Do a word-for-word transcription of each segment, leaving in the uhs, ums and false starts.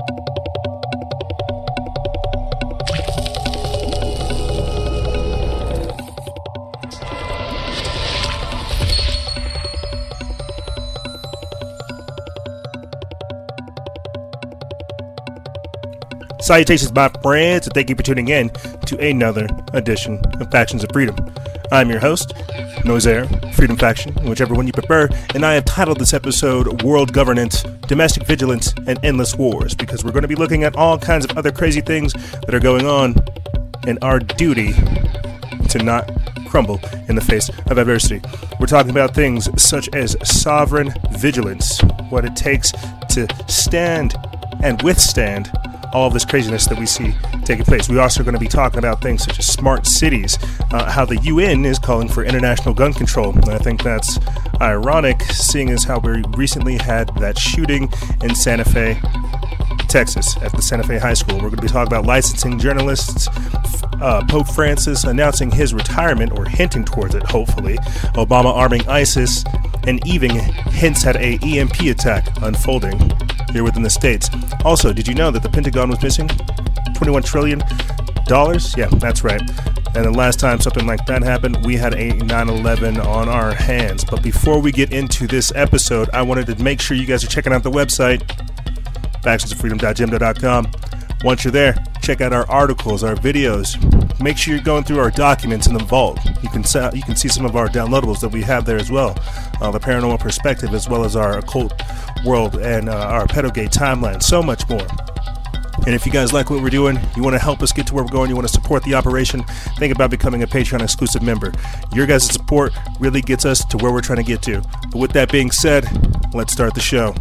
Salutations, my friends, and thank you for tuning in to another edition of Factions of Freedom. I'm your host, Nozair, Freedom Faction, whichever one you prefer, and I have titled this episode World Governance, Domestic Vigilance, and Endless Wars, because we're going to be looking at all kinds of other crazy things that are going on, and our duty to not crumble in the face of adversity. We're talking about things such as sovereign vigilance, what it takes to stand and withstand all of this craziness that we see taking place. We're also going to be talking about things such as smart cities, uh, how the U N is calling for international gun control. And I think that's ironic, seeing as how we recently had that shooting in Santa Fe, Texas, at the Santa Fe High School. We're going to be talking about licensing journalists, uh, Pope Francis announcing his retirement, or hinting towards it, hopefully, Obama arming ISIS, and even hints at a E M P attack unfolding here within the States. Also, did you know that the Pentagon was missing twenty-one trillion dollars? Yeah, that's right. And the last time something like that happened, we had a nine eleven on our hands. But before we get into this episode, I wanted to make sure you guys are checking out the website, factions of freedom dot jimdo dot com. Once you're there, check out our articles, our videos. Make sure you're going through our documents in the vault. You can sa- you can see some of our downloadables that we have there as well. Uh, the Paranormal Perspective, as well as our Occult World and uh, our Pedogate Timeline. So much more. And if you guys like what we're doing, you want to help us get to where we're going, you want to support the operation, think about becoming a Patreon exclusive member. Your guys' support really gets us to where we're trying to get to. But with that being said, let's start the show.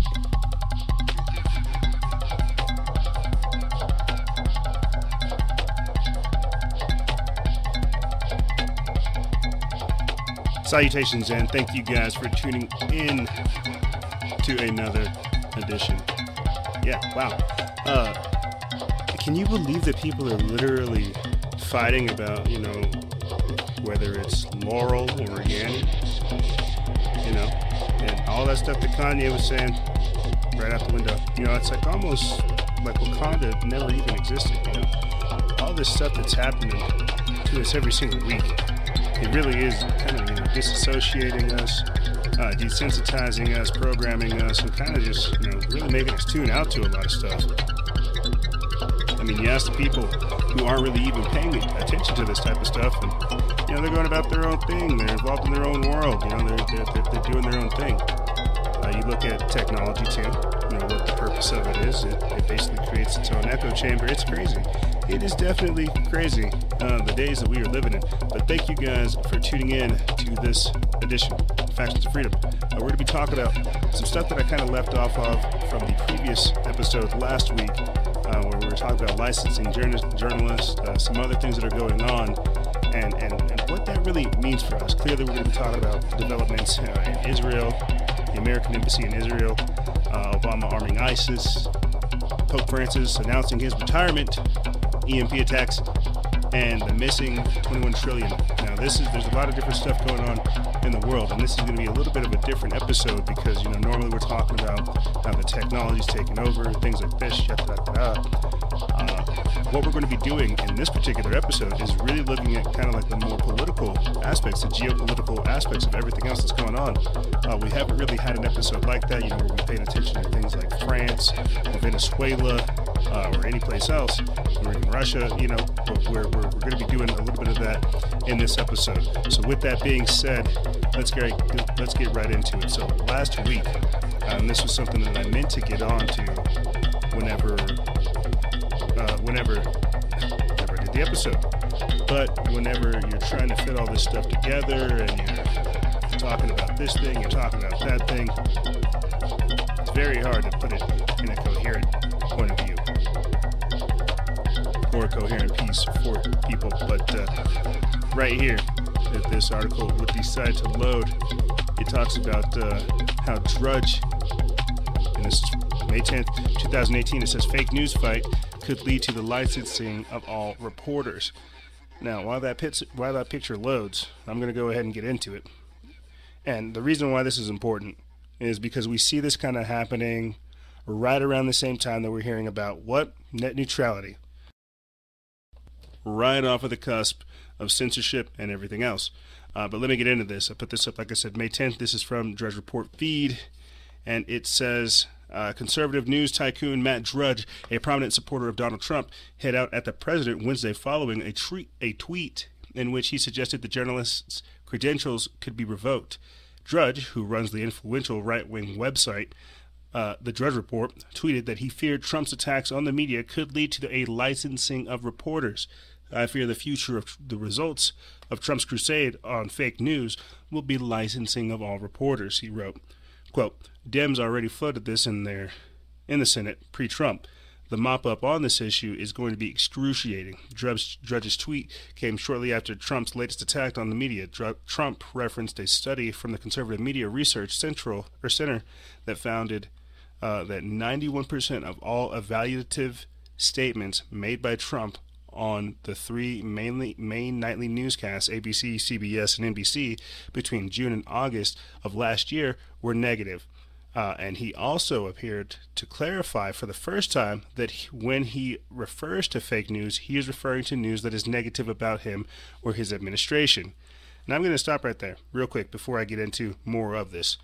Salutations, and thank you guys for tuning in to another edition. Yeah, wow. Uh, can you believe that people are literally fighting about, you know, whether it's Laurel or Yanny? You know, and all that stuff that Kanye was saying right out the window. You know, it's like almost like Wakanda never even existed, you know? All this stuff that's happening to us every single week. It really is kind of, you know, disassociating us, uh, desensitizing us, programming us, and kind of just, you know, really making us tune out to a lot of stuff. I mean, you ask the people who aren't really even paying attention to this type of stuff, and, you know, they're going about their own thing. They're involved in their own world. You know, they're, they're, they're, they're doing their own thing. Uh, you look at technology, too. You know, what the purpose of it is. It, it basically creates its own echo chamber. It's crazy. It is definitely crazy, uh, the days that we are living in. But thank you guys for tuning in to this edition of Factions of Freedom. Uh, we're going to be talking about some stuff that I kind of left off of from the previous episode last week, uh, where we were talking about licensing journalists, journalists uh, some other things that are going on, and, and, and what that really means for us. Clearly, we're going to be talking about the developments uh, in Israel, the American Embassy in Israel, uh, Obama arming ISIS, Pope Francis announcing his retirement, E M P attacks, and the missing twenty-one trillion. Now, this is there's a lot of different stuff going on in the world, and this is going to be a little bit of a different episode because, you know, normally we're talking about how the technology's taking over, things like this, yada, yada, yada. Uh, what we're going to be doing in this particular episode is really looking at kind of like the more political aspects, the geopolitical aspects of everything else that's going on. Uh, we haven't really had an episode like that, you know, where we're paying attention to things like France or Venezuela uh, or any place else, or in Russia, you know, we're, we're, we're going to be doing a little bit of that in this episode. So with that being said, let's get, let's get right into it. So last week, um, this was something that I meant to get on to whenever, uh, whenever, whenever I did the episode. But whenever you're trying to fit all this stuff together and you're talking about this thing, you're talking about that thing, it's very hard to put it in a coherent point of view or a coherent piece for people. But uh, right here, that this article would decide to load, it talks about uh, how Drudge, and this is May tenth, twenty eighteen, it says fake news fight could lead to the licensing of all reporters. Now, while that, pits, while that picture loads, I'm going to go ahead and get into it. And the reason why this is important is because we see this kind of happening right around the same time that we're hearing about what? Net neutrality. Right off of the cusp of censorship and everything else. Uh, but let me get into this. I put this up, like I said, May tenth. This is from Drudge Report feed, and it says, uh, conservative news tycoon Matt Drudge, a prominent supporter of Donald Trump, hit out at the president Wednesday following a, tre- a tweet in which he suggested the journalist's credentials could be revoked. Drudge, who runs the influential right-wing website, uh, The Drudge Report, tweeted that he feared Trump's attacks on the media could lead to a licensing of reporters. I fear the future of the results of Trump's crusade on fake news will be licensing of all reporters, he wrote. Quote, Dems already floated this in their, in the Senate pre-Trump. The mop-up on this issue is going to be excruciating. Drudge, Drudge's tweet came shortly after Trump's latest attack on the media. Dr- Trump referenced a study from the Conservative Media Research Central or Center that founded uh, that ninety-one percent of all evaluative statements made by Trump on the three mainly main nightly newscasts, A B C, C B S, and N B C, between June and August of last year were negative. Uh, and he also appeared to clarify for the first time that he, when he refers to fake news, he is referring to news that is negative about him or his administration. Now I'm going to stop right there real quick before I get into more of this.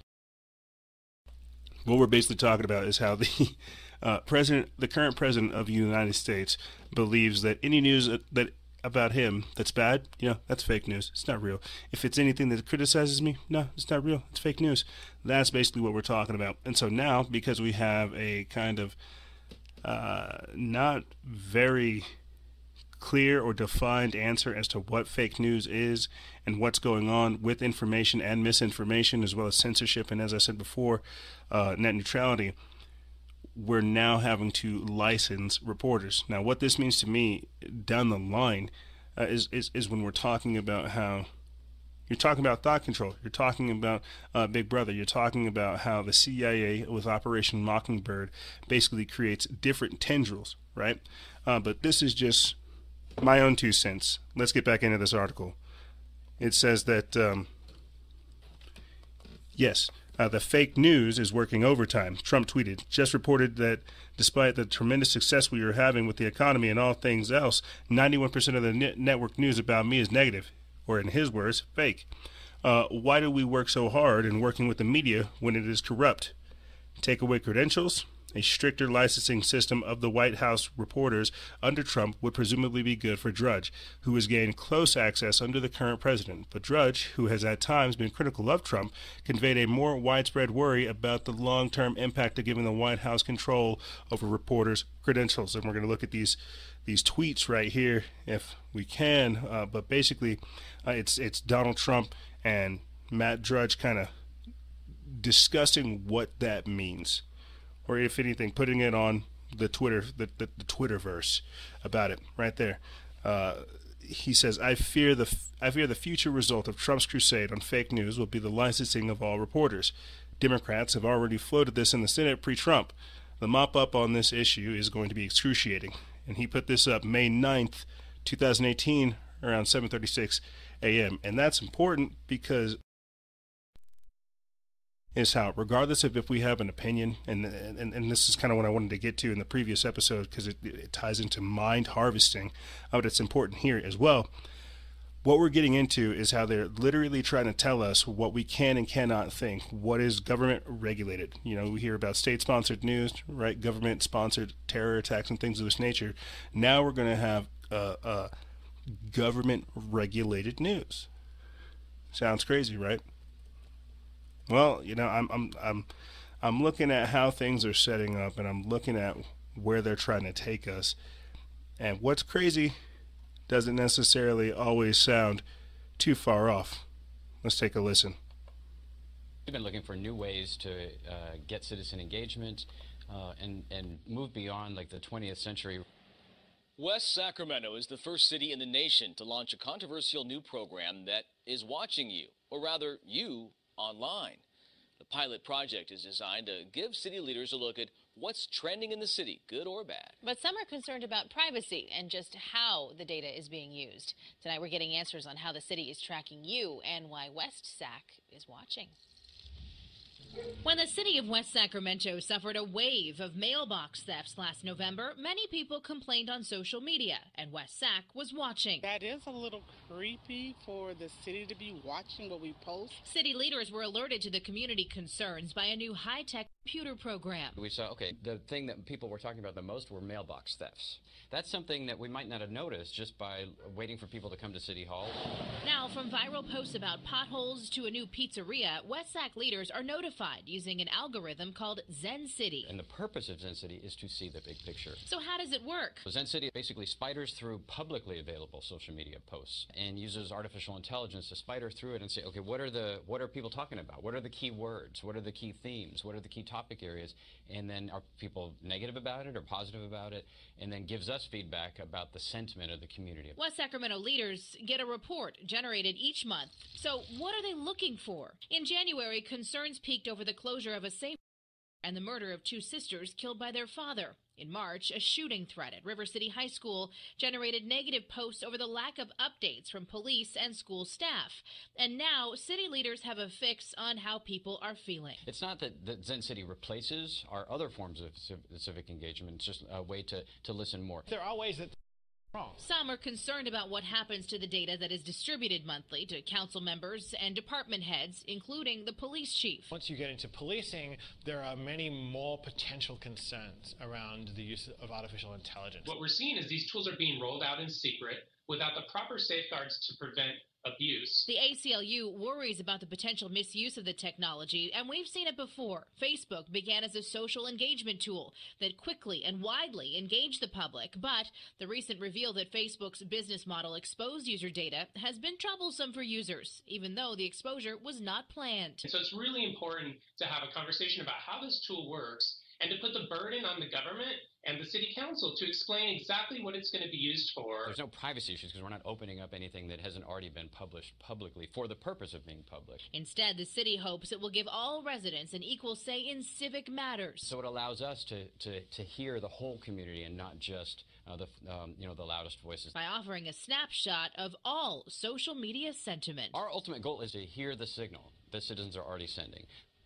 What we're basically talking about is how the uh, president, the current president of the United States, believes that any news that about him that's bad, you know, that's fake news. It's not real. If it's anything that criticizes me, no, it's not real. It's fake news. That's basically what we're talking about. And so now, because we have a kind of uh, not very clear or defined answer as to what fake news is and what's going on with information and misinformation, as well as censorship, and as I said before, uh, net neutrality, we're now having to license reporters. Now, what this means to me down the line uh, is, is is when we're talking about how you're talking about thought control. You're talking about uh, Big Brother. You're talking about how the C I A with Operation Mockingbird basically creates different tendrils, right? Uh, but this is just my own two cents. Let's get back into this article. It says that, um, yes, Uh, the fake news is working overtime. Trump tweeted, just reported that despite the tremendous success we are having with the economy and all things else, ninety-one percent of the net network news about me is negative, or in his words, fake. Uh, why do we work so hard in working with the media when it is corrupt? Take away credentials? A stricter licensing system of the White House reporters under Trump would presumably be good for Drudge, who has gained close access under the current president. But Drudge, who has at times been critical of Trump, conveyed a more widespread worry about the long-term impact of giving the White House control over reporters' credentials. And we're going to look at these these tweets right here if we can. Uh, but basically, uh, it's it's Donald Trump and Matt Drudge kind of discussing what that means. Or if anything, putting it on the Twitter, the, the, the Twitterverse about it, right there. Uh, he says, "I fear the I fear the future result of Trump's crusade on fake news will be the licensing of all reporters. Democrats have already floated this in the Senate pre-Trump. The mop-up on this issue is going to be excruciating." And he put this up May ninth, twenty eighteen, around seven thirty-six a.m. And that's important because is how, regardless of if we have an opinion, and and, and this is kind of what I wanted to get to in the previous episode because it, it ties into mind harvesting, but it's important here as well. What we're getting into is how they're literally trying to tell us what we can and cannot think, what is government regulated. You know, we hear about state-sponsored news, right? Government-sponsored terror attacks and things of this nature. Now we're going to have uh, uh, government-regulated news. Sounds crazy, right? Well, you know, I'm I'm I'm I'm looking at how things are setting up, and I'm looking at where they're trying to take us. And what's crazy doesn't necessarily always sound too far off. Let's take a listen. We've been looking for new ways to uh, get citizen engagement uh, and and move beyond like the twentieth century. West Sacramento is the first city in the nation to launch a controversial new program that is watching you, or rather you, online. The pilot project is designed to give city leaders a look at what's trending in the city, good or bad. But some are concerned about privacy and just how the data is being used. Tonight we're getting answers on how the city is tracking you and why West Sac is watching. When the city of West Sacramento suffered a wave of mailbox thefts last November, many people complained on social media, and West Sac was watching. That is a little creepy for the city to be watching what we post. City leaders were alerted to the community concerns by a new high-tech computer program. We saw, okay, the thing that people were talking about the most were mailbox thefts. That's something that we might not have noticed just by waiting for people to come to City Hall. Now, from viral posts about potholes to a new pizzeria, West Sac leaders are notified using an algorithm called Zen City. And the purpose of Zen City is to see the big picture. So how does it work? Zen City basically spiders through publicly available social media posts and uses artificial intelligence to spider through it and say, okay, what are the what are people talking about? What are the key words? What are the key themes? What are the key topic areas? And then are people negative about it or positive about it? And then gives us feedback about the sentiment of the community. West Sacramento leaders get a report generated each month. So what are they looking for? In January, concerns peaked over the closure of a safe and the murder of two sisters killed by their father. In March, a shooting threat at River City High School generated negative posts over the lack of updates from police and school staff. And now, city leaders have a fix on how people are feeling. It's not that, that Zen City replaces our other forms of civ civic engagement. It's just a way to, to listen more. There are ways that wrong. Some are concerned about what happens to the data that is distributed monthly to council members and department heads, including the police chief. Once you get into policing, there are many more potential concerns around the use of artificial intelligence. What we're seeing is these tools are being rolled out in secret without the proper safeguards to prevent abuse. The A C L U worries about the potential misuse of the technology, and we've seen it before. Facebook began as a social engagement tool that quickly and widely engaged the public, but the recent reveal that Facebook's business model exposed user data has been troublesome for users, even though the exposure was not planned. So it's really important to have a conversation about how this tool works and to put the burden on the government and the city council to explain exactly what it's going to be used for. There's no privacy issues because we're not opening up anything that hasn't already been published publicly for the purpose of being public. Instead, the city hopes it will give all residents an equal say in civic matters. So it allows us to, to, to hear the whole community and not just uh, the, um, you know, the loudest voices. By offering a snapshot of all social media sentiment. Our ultimate goal is to hear the signal that citizens are already sending.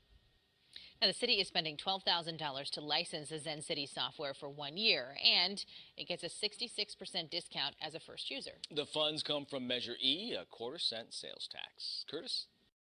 Now, the city is spending twelve thousand dollars to license the Zen City software for one year, and it gets a sixty-six percent discount as a first user. The funds come from Measure E, a quarter cent sales tax. Curtis?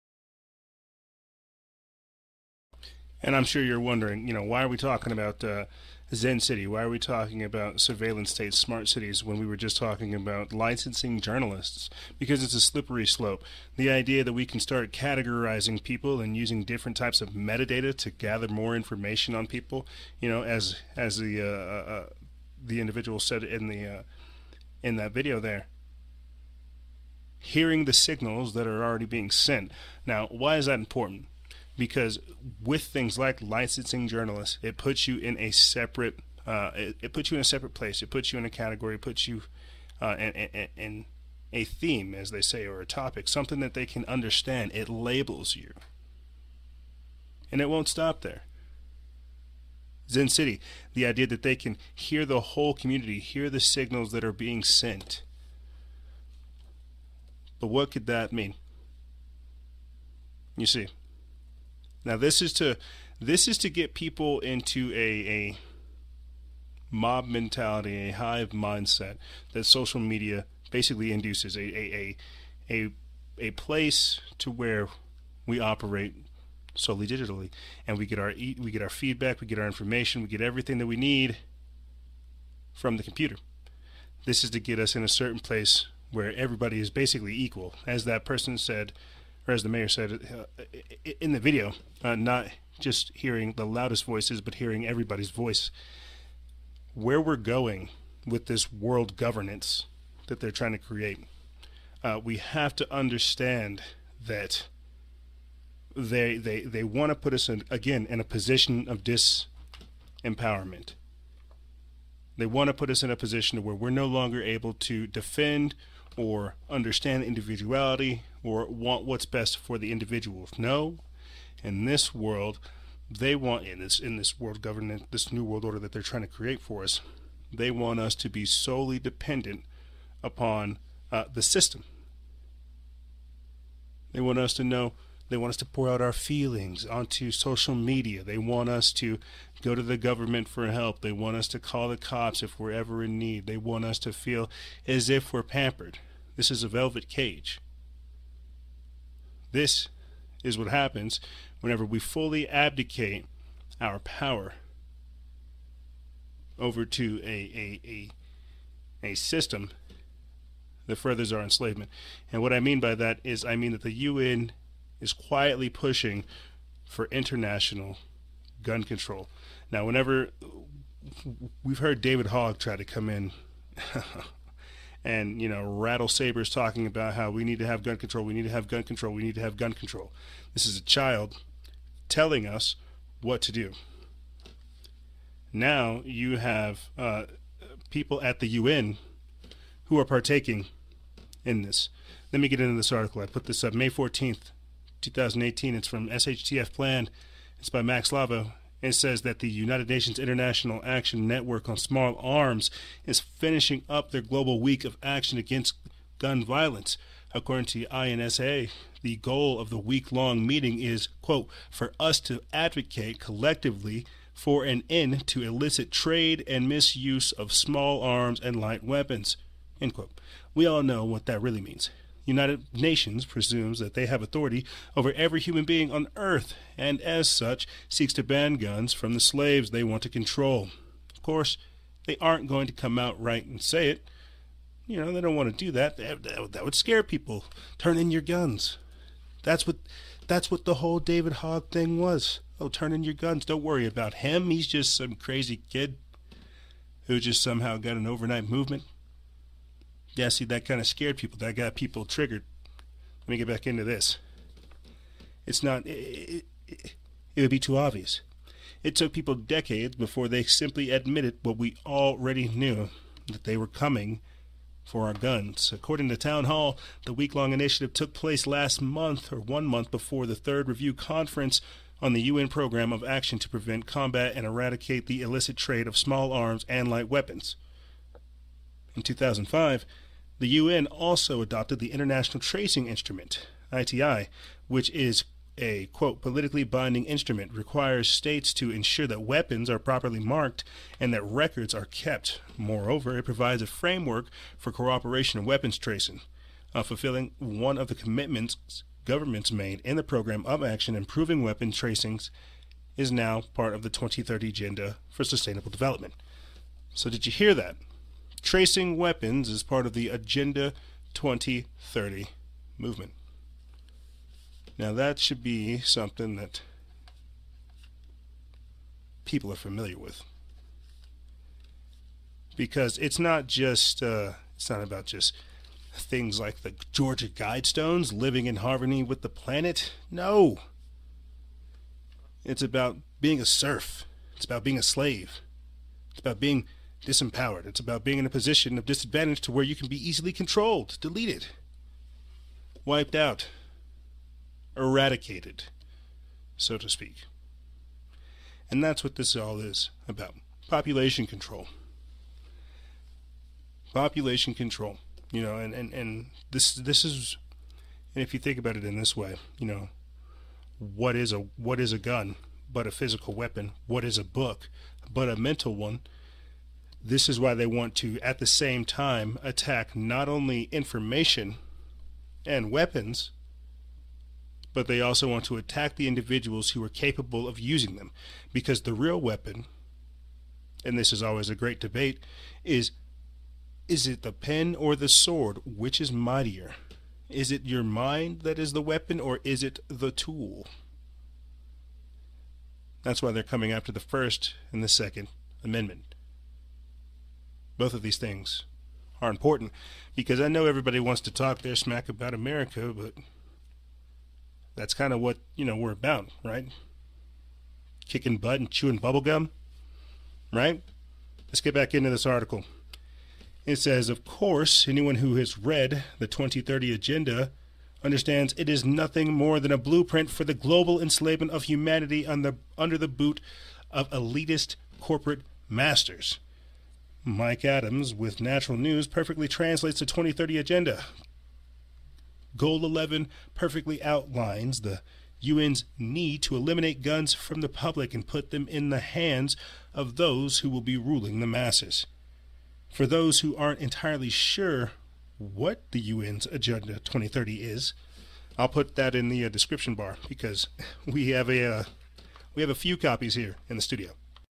And I'm sure you're wondering, you know, why are we talking about uh, Zen City? Why are we talking about surveillance states, smart cities, when we were just talking about licensing journalists? Because it's a slippery slope. The idea that we can start categorizing people and using different types of metadata to gather more information on people, you know, as as the uh, uh, the individual said in the uh, in that video there. Hearing the signals that are already being sent. Now, why is that important? Because with things like licensing journalists, it puts you in a separate, uh, it, it puts you in a separate place. It puts you in a category. It puts you uh, in, in, in a theme, as they say, or a topic, something that they can understand. It labels you, and it won't stop there. Zen City, the idea that they can hear the whole community, hear the signals that are being sent. But what could that mean? You see. Now this is to this is to get people into a, a mob mentality, a hive mindset that social media basically induces, a a, a a a place to where we operate solely digitally, and we get our we get our feedback, we get our information, we get everything that we need from the computer. This is to get us in a certain place where everybody is basically equal, as that person said. Or as the mayor said uh, in the video, uh, not just hearing the loudest voices, but hearing everybody's voice. Where we're going with this world governance that they're trying to create, uh, we have to understand that they they they want to put us in, again, in a position of disempowerment. They want to put us in a position where we're no longer able to defend or understand individuality or want what's best for the individual. No, in this world, they want, in this in this world governance, this new world order that they're trying to create for us, they want us to be solely dependent upon uh, the system. They want us to know They want us to pour out our feelings onto social media. They want us to go to the government for help. They want us to call the cops if we're ever in need. They want us to feel as if we're pampered. This is a velvet cage. This is what happens whenever we fully abdicate our power over to a a a, a system that furthers our enslavement. And what I mean by that is I mean that the U N is quietly pushing for international gun control. Now, whenever we've heard David Hogg try to come in and, you know, rattle sabers talking about how we need to have gun control, we need to have gun control, we need to have gun control. This is a child telling us what to do. Now you have uh, people at the U N who are partaking in this. Let me get into this article. I put this up May fourteenth, twenty eighteen. It's from S H T F Plan. It's by Max Lavo. It says that the United Nations International Action Network on Small Arms is finishing up their global week of action against gun violence. According to I N S A, the goal of the week-long meeting is, quote, for us to advocate collectively for an end to illicit trade and misuse of small arms and light weapons, end quote. We all know what that really means. United Nations presumes that they have authority over every human being on earth, and as such seeks to ban guns from the slaves they want to control. Of course, they aren't going to come out right and say it. You know, they don't want to do that. That, that, that would scare people. Turn in your guns. That's what that's what the whole David Hogg thing was. Oh, turn in your guns. Don't worry about him. He's just some crazy kid who just somehow got an overnight movement. Yeah, see, that kind of scared people. That got people triggered. Let me get back into this. It's not, it, it, it would be too obvious. It took people decades before they simply admitted what we already knew, that they were coming for our guns. According to Town Hall, the week-long initiative took place last month, or one month before the third review conference on the U N Program of Action to Prevent, Combat, and Eradicate the Illicit Trade of Small Arms and Light Weapons. In two thousand five, the U N also adopted the International Tracing Instrument, I T I, which is a, quote, politically binding instrument, requires states to ensure that weapons are properly marked and that records are kept. Moreover, it provides a framework for cooperation in weapons tracing, uh, fulfilling one of the commitments governments made in the Program of Action. Improving weapon tracings is now part of the twenty thirty Agenda for Sustainable Development. So did you hear that? Tracing weapons is part of the Agenda twenty thirty movement. Now that should be something that people are familiar with, because it's not just uh, it's not about just things like the Georgia Guidestones, living in harmony with the planet. No, it's about being a serf. It's about being a slave. It's about being disempowered. It's about being in a position of disadvantage to where you can be easily controlled, deleted, wiped out, eradicated, so to speak. And that's what this all is about. Population control. Population control. You know, and, and, and this this is, and if you think about it in this way, you know, what is a what is a gun but a physical weapon? What is a book but a mental one? This is why they want to, at the same time, attack not only information and weapons, but they also want to attack the individuals who are capable of using them. Because the real weapon, and this is always a great debate, is, is it the pen or the sword? Which is mightier? Is it your mind that is the weapon, or is it the tool? That's why they're coming after the First and the Second Amendment. Both of these things are important, because I know everybody wants to talk their smack about America, but that's kind of what, you know, we're about, right? Kicking butt and chewing bubblegum, right? Let's get back into this article. It says, of course, anyone who has read the twenty thirty Agenda understands it is nothing more than a blueprint for the global enslavement of humanity under, under the boot of elitist corporate masters. Mike Adams with Natural News perfectly translates the twenty thirty Agenda. Goal eleven perfectly outlines the U N's need to eliminate guns from the public and put them in the hands of those who will be ruling the masses. For those who aren't entirely sure what the U N's Agenda twenty thirty is, I'll put that in the uh, description bar, because we have a uh, we have a few copies here in the studio.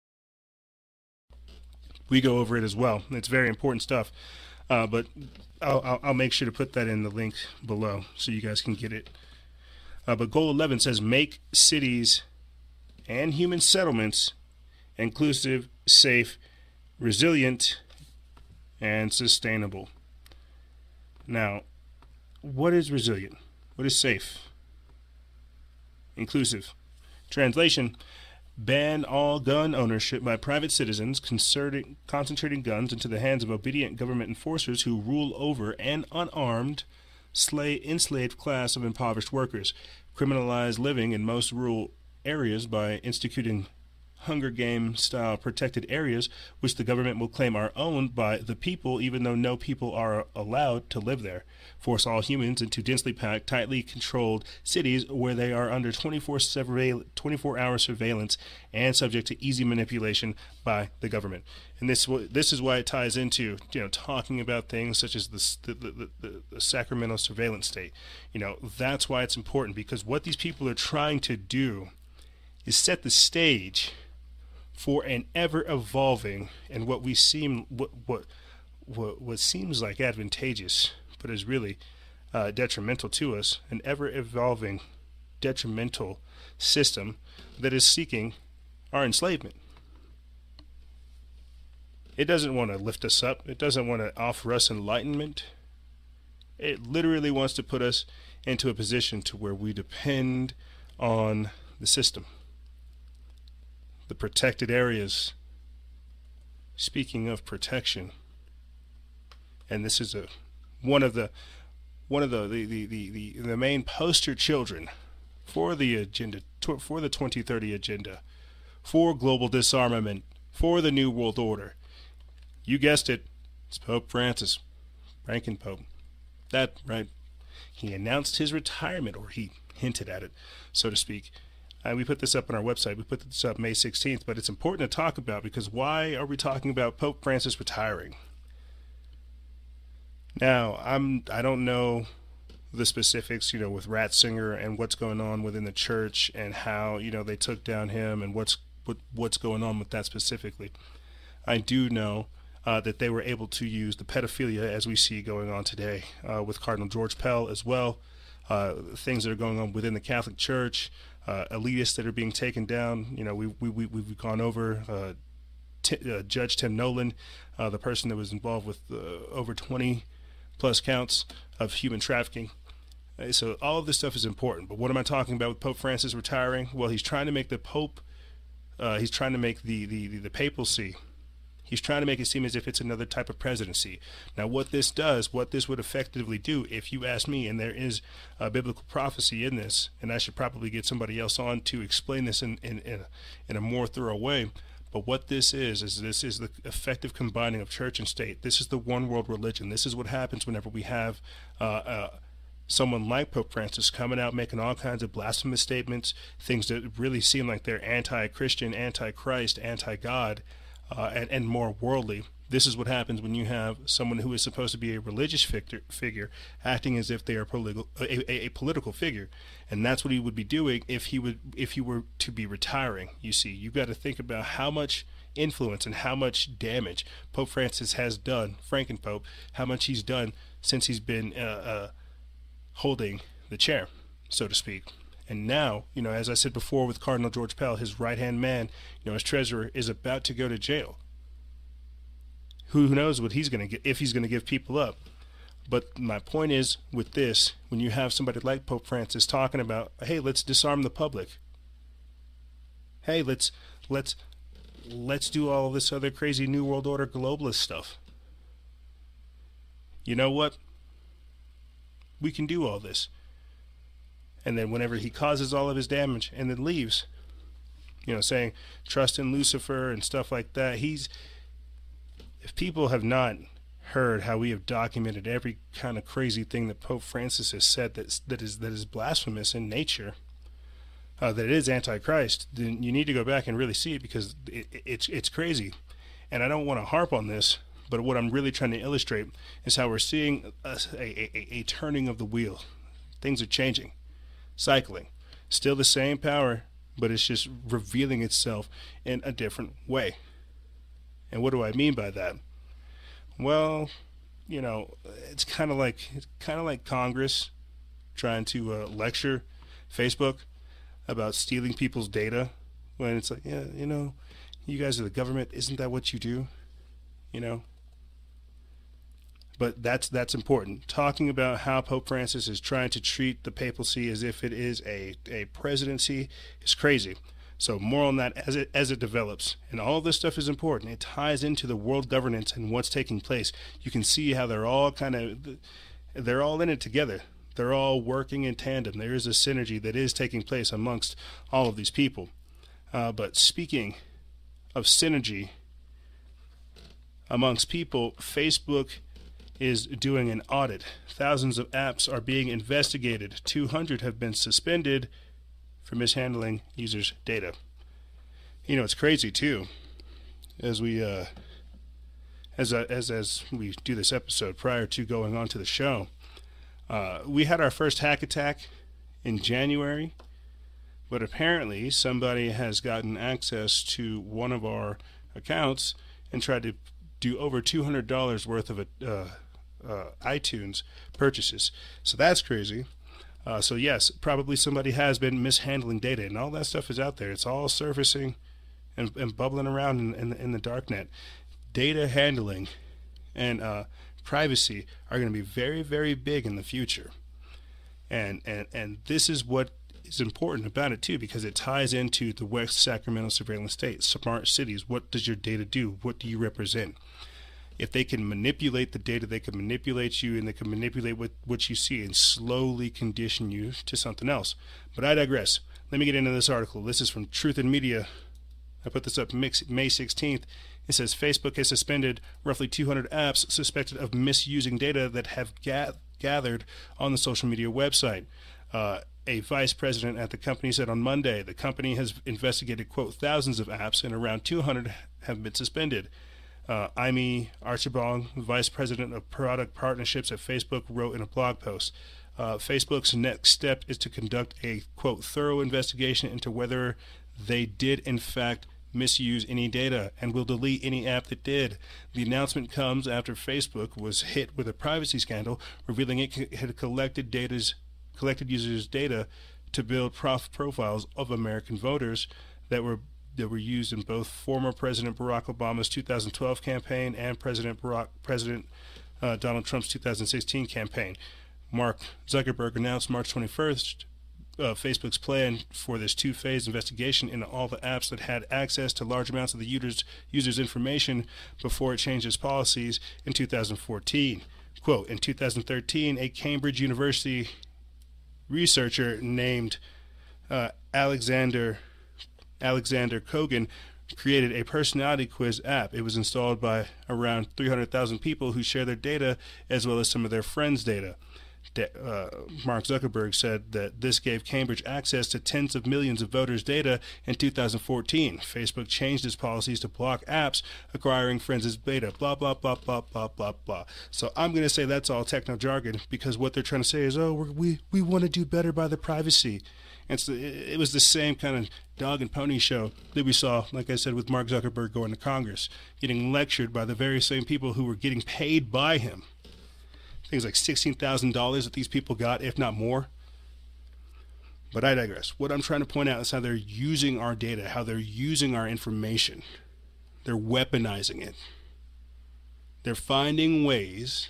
We go over it as well. It's very important stuff, uh, but I'll, I'll, I'll make sure to put that in the link below so you guys can get it. Uh, but Goal eleven says make cities and human settlements inclusive, safe, resilient, and sustainable. Now, what is resilient? What is safe? Inclusive. Translation: ban all gun ownership by private citizens, concentrating guns into the hands of obedient government enforcers who rule over an unarmed, slave, enslaved class of impoverished workers. Criminalize living in most rural areas by instituting Hunger Game-style protected areas, which the government will claim are owned by the people, even though no people are allowed to live there. Force all humans into densely packed, tightly controlled cities where they are under twenty-four hour surveillance and subject to easy manipulation by the government. And this this is why it ties into, you know, talking about things such as the the, the, the, the Sacramento surveillance state. You know, that's why it's important, because what these people are trying to do is set the stage for an ever-evolving and what we seem what what what, what seems like advantageous, but is really uh, detrimental to us, an ever-evolving, detrimental system that is seeking our enslavement. It doesn't want to lift us up. It doesn't want to offer us enlightenment. It literally wants to put us into a position to where we depend on the system. The protected areas. Speaking of protection, and this is a one of the one of the the, the, the, the, the main poster children for the agenda, for the twenty thirty agenda, for global disarmament, for the New World Order. You guessed it, it's Pope Francis, Franken Pope. That right? He announced his retirement, or he hinted at it, so to speak. Uh, we put this up on our website. We put this up May sixteenth, but it's important to talk about, because why are we talking about Pope Francis retiring? Now, I'm, I don't know the specifics, you know, with Ratzinger and what's going on within the church and how, you know, they took down him and what's what, what's going on with that specifically. I do know uh, that they were able to use the pedophilia as we see going on today uh, with Cardinal George Pell as well, uh, things that are going on within the Catholic Church. Uh, elitists that are being taken down. You know, we, we, we, we've gone over uh, t uh, Judge Tim Nolan, uh, the person that was involved with uh, over twenty plus counts of human trafficking. Uh, so all of this stuff is important. But what am I talking about with Pope Francis retiring? Well, he's trying to make the Pope, uh, he's trying to make the, the, the, the papacy, he's trying to make it seem as if it's another type of presidency. Now, what this does, what this would effectively do, if you ask me, and there is a biblical prophecy in this, and I should probably get somebody else on to explain this in, in, in, a, in a more thorough way, but what this is, is this is the effective combining of church and state. This is the one world religion. This is what happens whenever we have uh, uh, someone like Pope Francis coming out making all kinds of blasphemous statements, things that really seem like they're anti-Christian, anti-Christ, anti-God, Uh, and, and more worldly. This is what happens when you have someone who is supposed to be a religious figure, figure acting as if they are political, a, a, a political figure, and that's what he would be doing if he would if he were to be retiring. You see, you've got to think about how much influence and how much damage Pope Francis has done, Franken Pope, how much he's done since he's been uh, uh, holding the chair, so to speak. And now, you know, as I said before with Cardinal George Pell, his right-hand man, you know, his treasurer, is about to go to jail. Who knows what he's going to get, if he's going to give people up. But my point is, with this, when you have somebody like Pope Francis talking about, hey, let's disarm the public. Hey, let's let's let's do all of this other crazy New World Order globalist stuff. You know what? We can do all this. And then whenever he causes all of his damage and then leaves, you know, saying trust in Lucifer and stuff like that, he's, if people have not heard how we have documented every kind of crazy thing that Pope Francis has said that's, that is that is blasphemous in nature, uh, that it is antichrist, then you need to go back and really see it, because it, it, it's it's crazy. And I don't want to harp on this, but what I'm really trying to illustrate is how we're seeing a, a, a, a turning of the wheel. Things are changing, cycling. Still the same power, but it's just revealing itself in a different way. And what do I mean by that? Well, you know, it's kind of like it's kind of like Congress trying to uh, lecture Facebook about stealing people's data, when it's like, yeah, you know, you guys are the government. Isn't that what you do? You know. But that's that's important. Talking about how Pope Francis is trying to treat the papacy as if it is a, a presidency is crazy. So more on that as it as it develops. And all of this stuff is important. It ties into the world governance and what's taking place. You can see how they're all kind of, they're all in it together. They're all working in tandem. There is a synergy that is taking place amongst all of these people. Uh, but speaking of synergy amongst people, Facebook is doing an audit. Thousands of apps are being investigated. two hundred have been suspended for mishandling users' data. You know, it's crazy too. As we, uh, as uh, as as we do this episode prior to going on to the show, uh, we had our first hack attack in January, but apparently somebody has gotten access to one of our accounts and tried to do over two hundred dollars worth of a. Uh, Uh, iTunes purchases. So that's crazy. Uh, so yes, probably somebody has been mishandling data, and all that stuff is out there. It's all surfacing and, and bubbling around in, in, in the darknet. Data handling and uh, privacy are going to be very, very big in the future. And, and, and this is what is important about it too, because it ties into the West Sacramento surveillance state. Smart cities. What does your data do? What do you represent? If they can manipulate the data, they can manipulate you, and they can manipulate what, what you see and slowly condition you to something else. But I digress. Let me get into this article. This is from Truth and Media. I put this up May sixteenth. It says Facebook has suspended roughly two hundred apps suspected of misusing data that have ga- gathered on the social media website. Uh, a vice president at the company said on Monday the company has investigated, quote, thousands of apps, and around two hundred have been suspended. Uh, Amy Archibald, vice president of product partnerships at Facebook, wrote in a blog post, uh, Facebook's next step is to conduct a, quote, thorough investigation into whether they did, in fact, misuse any data, and will delete any app that did. The announcement comes after Facebook was hit with a privacy scandal, revealing it had collected data's, collected users' data to build prof- profiles of American voters that were that were used in both former President Barack Obama's two thousand twelve campaign and President Barack, President uh, Donald Trump's two thousand sixteen campaign. Mark Zuckerberg announced March twenty-first uh, Facebook's plan for this two-phase investigation into all the apps that had access to large amounts of the users' users' information before it changed its policies in two thousand fourteen. Quote, in two thousand thirteen, a Cambridge University researcher named uh, Alexander Alexander Kogan created a personality quiz app. It was installed by around three hundred thousand people who share their data as well as some of their friends' data. De- uh, Mark Zuckerberg said that this gave Cambridge access to tens of millions of voters' data in two thousand fourteen. Facebook changed its policies to block apps acquiring friends' data. Blah, blah, blah, blah, blah, blah, blah. So I'm going to say that's all techno jargon, because what they're trying to say is, oh, we're, we, we want to do better by the privacy. It's the, it was the same kind of dog and pony show that we saw, like I said, with Mark Zuckerberg going to Congress, getting lectured by the very same people who were getting paid by him. Things like sixteen thousand dollars that these people got, if not more. But I digress. What I'm trying to point out is how they're using our data, how they're using our information. They're weaponizing it. They're finding ways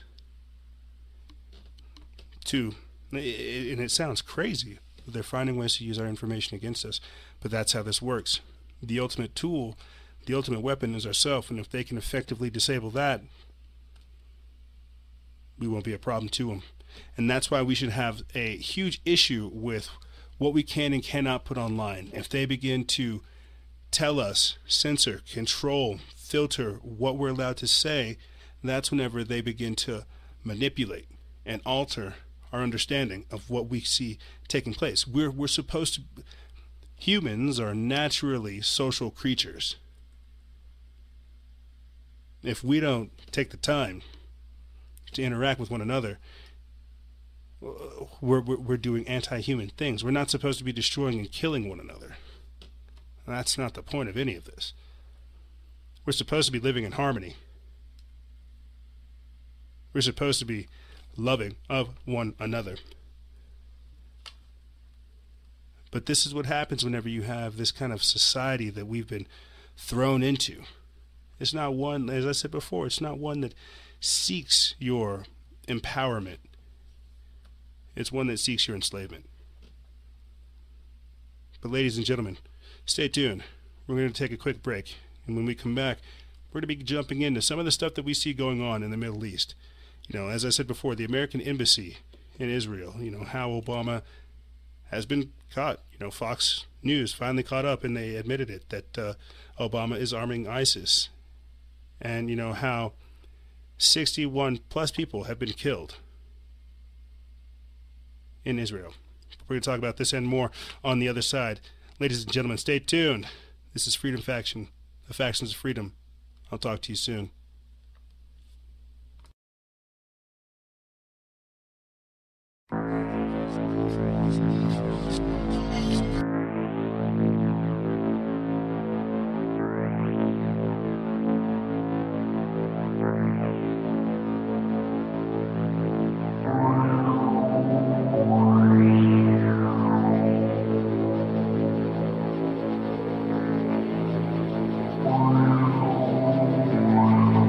to, and it sounds crazy, they're finding ways to use our information against us, but that's how this works. The ultimate tool, the ultimate weapon is ourselves, and if they can effectively disable that, we won't be a problem to them. And that's why we should have a huge issue with what we can and cannot put online. If they begin to tell us, censor, control, filter what we're allowed to say, that's whenever they begin to manipulate and alter our understanding of what we see taking place. We're we're supposed to, humans are naturally social creatures. If we don't take the time to interact with one another, we're we're, we're doing anti-human things. We're not supposed to be destroying and killing one another. That's not the point of any of this. We're supposed to be living in harmony. We're supposed to be loving of one another. But this is what happens whenever you have this kind of society that we've been thrown into. It's not one, as I said before, it's not one that seeks your empowerment. It's one that seeks your enslavement. But ladies and gentlemen, stay tuned. We're going to take a quick break. And when we come back, we're going to be jumping into some of the stuff that we see going on in the Middle East. You know, as I said before, the American embassy in Israel, you know, how Obama has been caught. You know, Fox News finally caught up and they admitted it, that uh, Obama is arming ISIS. And, you know, how sixty-one plus people have been killed in Israel. We're going to talk about this and more on the other side. Ladies and gentlemen, stay tuned. This is Freedom Faction, the Factions of Freedom. I'll talk to you soon. Wow.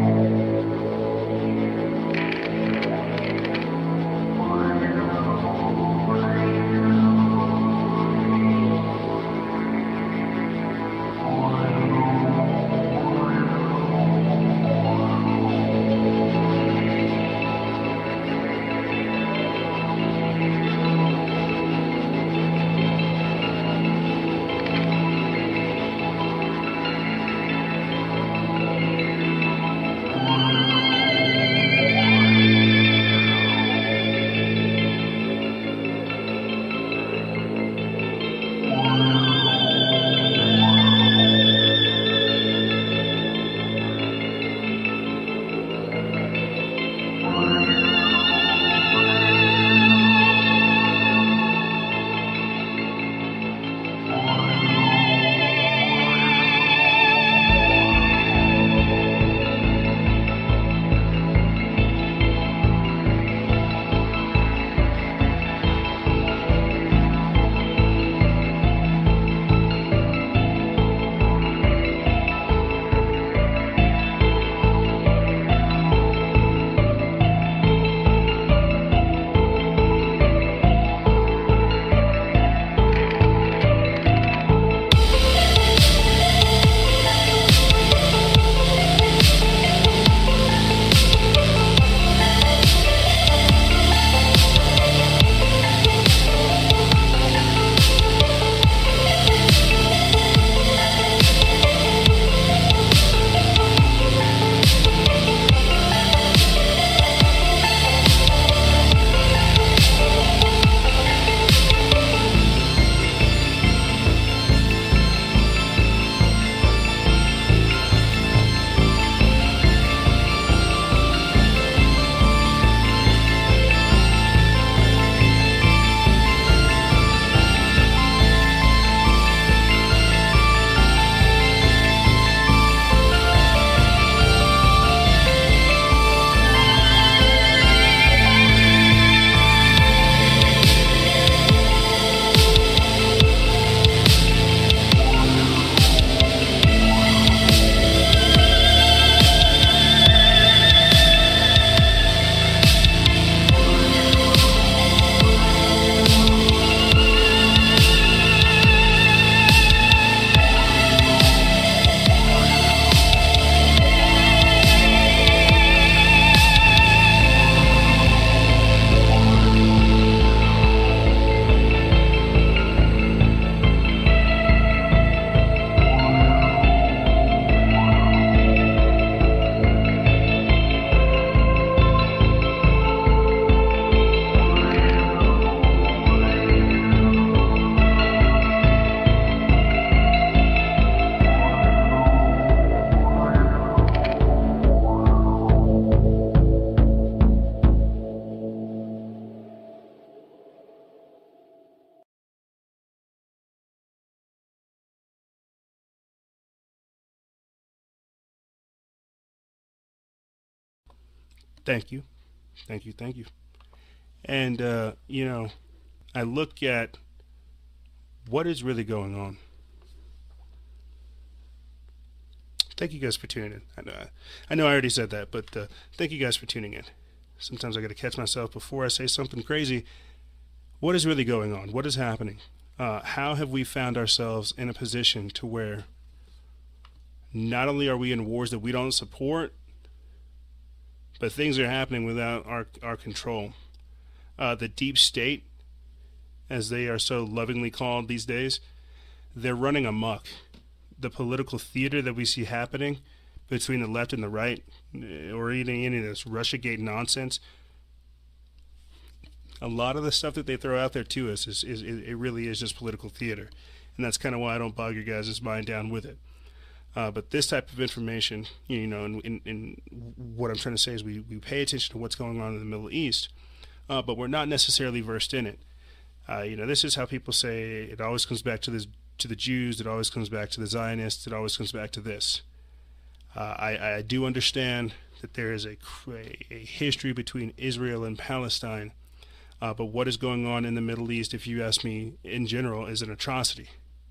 Thank you. Thank you. Thank you. And, uh, you know, I look at what is really going on. Thank you guys for tuning in. I know I, I, know I already said that, but uh, thank you guys for tuning in. Sometimes I got to catch myself before I say something crazy. What is really going on? What is happening? Uh, how have we found ourselves in a position to where not only are we in wars that we don't support, but things are happening without our, our control? Uh, the deep state, as they are so lovingly called these days, they're running amok. The political theater that we see happening between the left and the right, or even any of this Russiagate nonsense, a lot of the stuff that they throw out there to us is, is it really is just political theater, and that's kind of why I don't bog your guys' mind down with it. Uh, but this type of information, you know, and, and, and what I'm trying to say is we, we pay attention to what's going on in the Middle East, uh, but we're not necessarily versed in it. Uh, you know, this is how people say it always comes back to this. To the Jews, it always comes back to the Zionists, it always comes back to this. Uh, I, I do understand that there is a, a history between Israel and Palestine, uh, but what is going on in the Middle East, if you ask me in general, is an atrocity.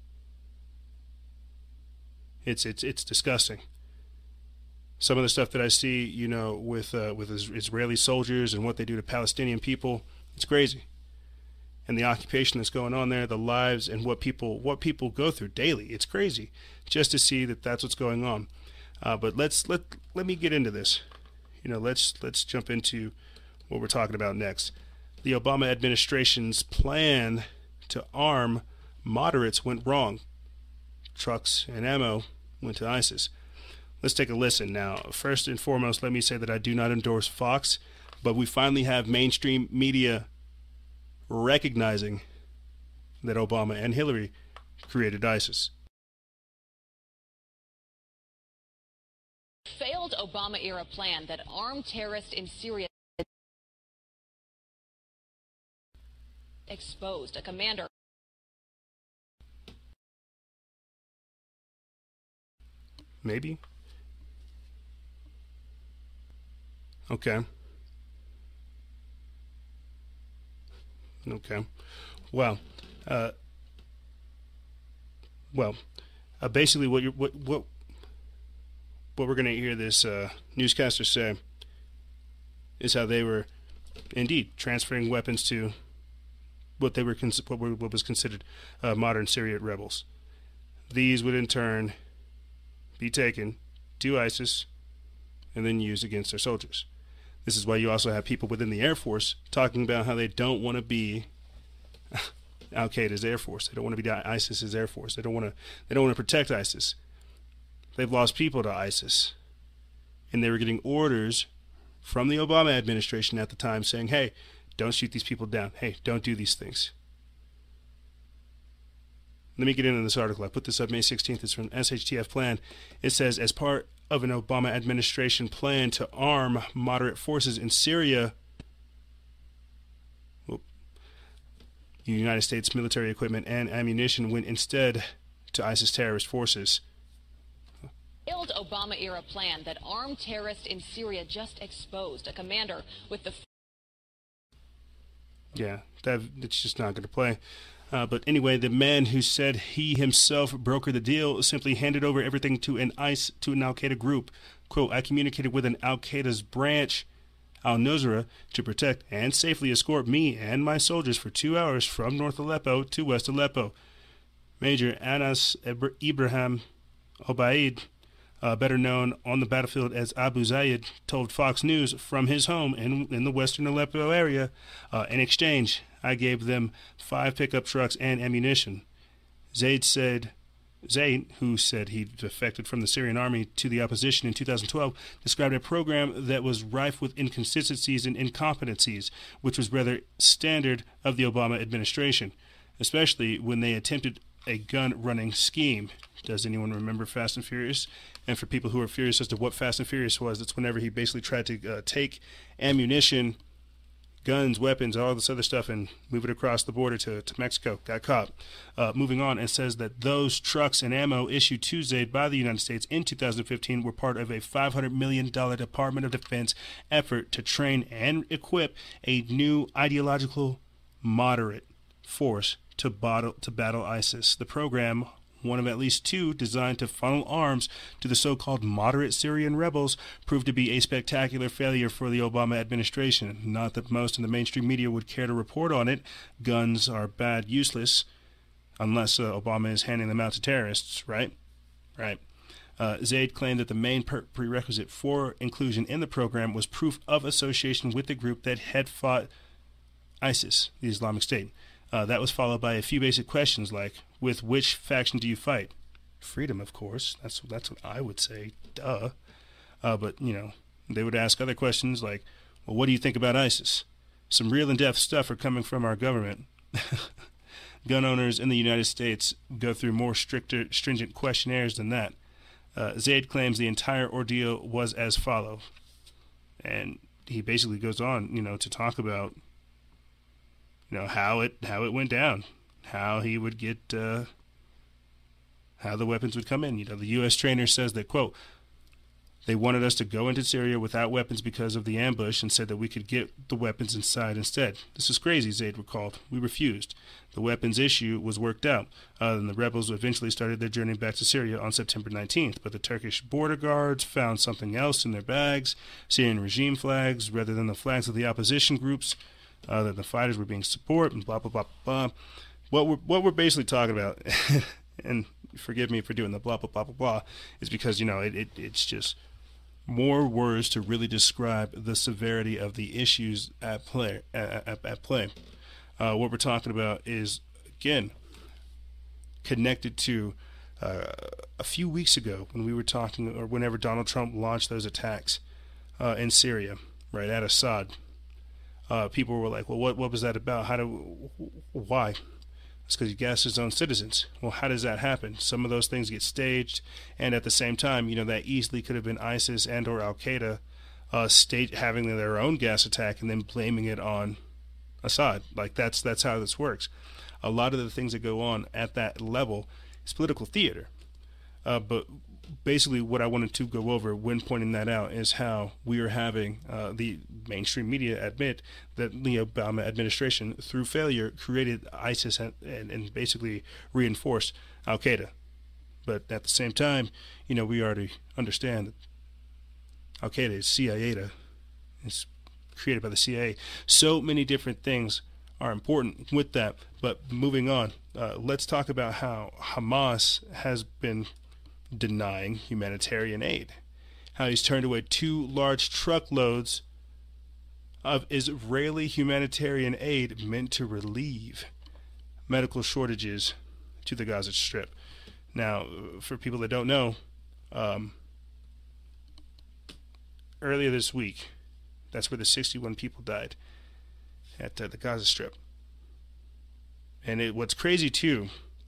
It's it's it's disgusting. Some of the stuff that I see, you know, with uh, with Israeli soldiers and what they do to Palestinian people, it's crazy. And the occupation that's going on there, the lives and what people what people go through daily. It's crazy just to see that that's what's going on. Uh, but let's let let me get into this. You know, let's let's jump into what we're talking about next. The Obama administration's plan to arm moderates went wrong. Trucks and ammo went to ISIS. Let's take a listen. Now, first and foremost, let me say that I do not endorse Fox, but we finally have mainstream media recognizing that Obama and Hillary created ISIS. Failed Obama-era plan that armed terrorists in Syria exposed. A commander Maybe. Okay. Okay. Well, uh, well, uh, basically, what you're what what what we're going to hear this uh, newscaster say is how they were indeed transferring weapons to what they were cons- what, were, what was considered uh, modern Syrian rebels. These would in turn be taken to ISIS and then used against their soldiers. This is why you also have people within the Air Force talking about how they don't want to be Al-Qaeda's Air Force. They don't want to be ISIS's Air Force. They don't want to. They don't want to protect ISIS. They've lost people to ISIS, and they were getting orders from the Obama administration at the time saying, "Hey, don't shoot these people down. Hey, don't do these things." Let me get into this article. I put this up May sixteenth. It's from S H T F Plan. It says, as part of an Obama administration plan to arm moderate forces in Syria, well, the United States military equipment and ammunition went instead to ISIS terrorist forces. Failed Obama-era plan that armed terrorists in Syria just exposed. A commander with the... Yeah, that it's just not going to play. Uh, but anyway, the man who said he himself brokered the deal simply handed over everything to an ICE to an Al-Qaeda group. Quote, I communicated with an Al-Qaeda's branch, Al-Nusra, to protect and safely escort me and my soldiers for two hours from North Aleppo to West Aleppo. Major Anas Ibrahim Obaid, uh, better known on the battlefield as Abu Zaid, told Fox News from his home in, in the western Aleppo area, uh, in exchange, I gave them five pickup trucks and ammunition. Zaid said, Zaid, who said he defected from the Syrian army to the opposition in two thousand twelve, described a program that was rife with inconsistencies and incompetencies, which was rather standard of the Obama administration, especially when they attempted a gun-running scheme. Does anyone remember Fast and Furious? And for people who are curious as to what Fast and Furious was, it's whenever he basically tried to uh, take ammunition guns, weapons, all this other stuff, and move it across the border to, to Mexico. Got caught. Uh, moving on, it says that those trucks and ammo issued to Zaid by the United States in two thousand fifteen were part of a five hundred million dollars Department of Defense effort to train and equip a new ideological moderate force to battle, to battle ISIS. The program, one of at least two designed to funnel arms to the so-called moderate Syrian rebels, proved to be a spectacular failure for the Obama administration. Not that most in the mainstream media would care to report on it. Guns are bad, useless, unless uh, Obama is handing them out to terrorists, right? Right. Uh, Zaid claimed that the main per- prerequisite for inclusion in the program was proof of association with the group that had fought ISIS, the Islamic State. Uh, that was followed by a few basic questions like, with which faction do you fight? Freedom, of course. That's that's what I would say. Duh. Uh, but, you know, they would ask other questions like, well, what do you think about ISIS? Some real in-depth stuff are coming from our government. Gun owners in the United States go through more stricter, stringent questionnaires than that. Uh, Zaid claims the entire ordeal was as follows. And he basically goes on, you know, to talk about You know how it how it went down, how he would get, uh, how the weapons would come in. You know, the U S trainer says that, quote, they wanted us to go into Syria without weapons because of the ambush and said that we could get the weapons inside instead. This is crazy, Zaid recalled. We refused. The weapons issue was worked out, uh, and the rebels eventually started their journey back to Syria on September nineteenth. But the Turkish border guards found something else in their bags, Syrian regime flags rather than the flags of the opposition groups. Uh, that the fighters were being support and blah blah blah blah. What we're what we're basically talking about, and forgive me for doing the blah blah blah blah blah, is because you know it, it it's just more words to really describe the severity of the issues at play. At, at, at play, uh, what we're talking about is again connected to uh, a few weeks ago when we were talking, or whenever Donald Trump launched those attacks uh, in Syria, right at Assad. Uh, people were like, well, what what was that about? How do, why? It's because he gassed his own citizens. Well, how does that happen? Some of those things get staged, and at the same time, you know, that easily could have been ISIS and or Al-Qaeda uh, stage, having their own gas attack and then blaming it on Assad. Like, that's that's how this works. A lot of the things that go on at that level is political theater. Uh, but basically what I wanted to go over when pointing that out is how we are having uh, the mainstream media admit that the Obama administration, through failure, created ISIS and, and, and basically reinforced Al-Qaeda. But at the same time, you know, we already understand that Al-Qaeda is C I A to, it's created by the C I A. So many different things are important with that. But moving on, uh, let's talk about how Hamas has been denying humanitarian aid, how he's turned away two large truckloads of Israeli humanitarian aid meant to relieve medical shortages to the Gaza Strip. Now, for people that don't know, um, earlier this week, that's where the sixty-one people died at uh, the Gaza Strip. And it, what's crazy too,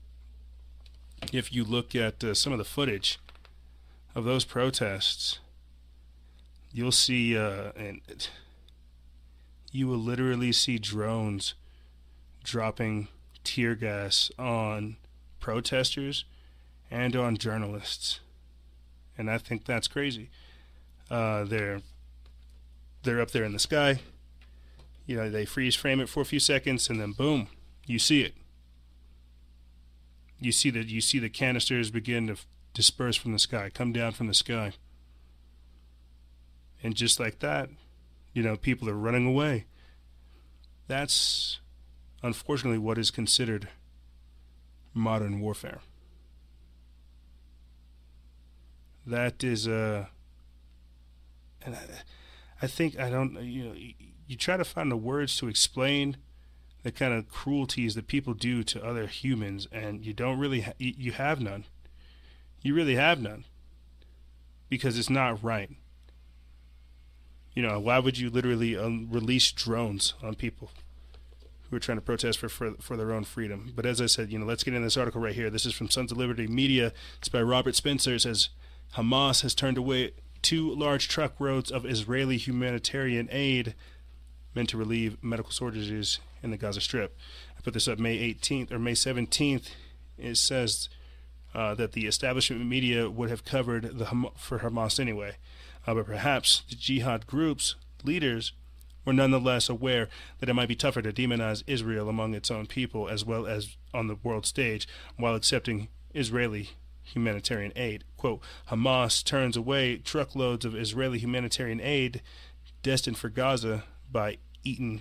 if you look at uh, some of the footage of those protests, you'll see, uh, and you will literally see drones dropping tear gas on protesters and on journalists, and I think that's crazy. Uh, they're they're up there in the sky. You know, they freeze frame it for a few seconds, and then boom, you see it. You see that you see the canisters begin to f- disperse from the sky, come down from the sky. And just like that, you know, people are running away. That's unfortunately what is considered modern warfare. That is a, uh, and I, I think I don't, you know, you, you try to find the words to explain the kind of cruelties that people do to other humans, and you don't really, ha- you, you have none. You really have none. Because it's not right. You know, why would you literally um, release drones on people who are trying to protest for, for for their own freedom? But as I said, you know, let's get in this article right here. This is from Sons of Liberty Media. It's by Robert Spencer. It says, Hamas has turned away two large truckloads of Israeli humanitarian aid meant to relieve medical shortages in the Gaza Strip. I put this up May eighteenth or May seventeenth. It says uh, that the establishment media would have covered the Ham- for Hamas anyway, uh, but perhaps the jihad group's leaders were nonetheless aware that it might be tougher to demonize Israel among its own people as well as on the world stage while accepting Israeli humanitarian aid. Quote, Hamas turns away truckloads of Israeli humanitarian aid destined for Gaza by Eaton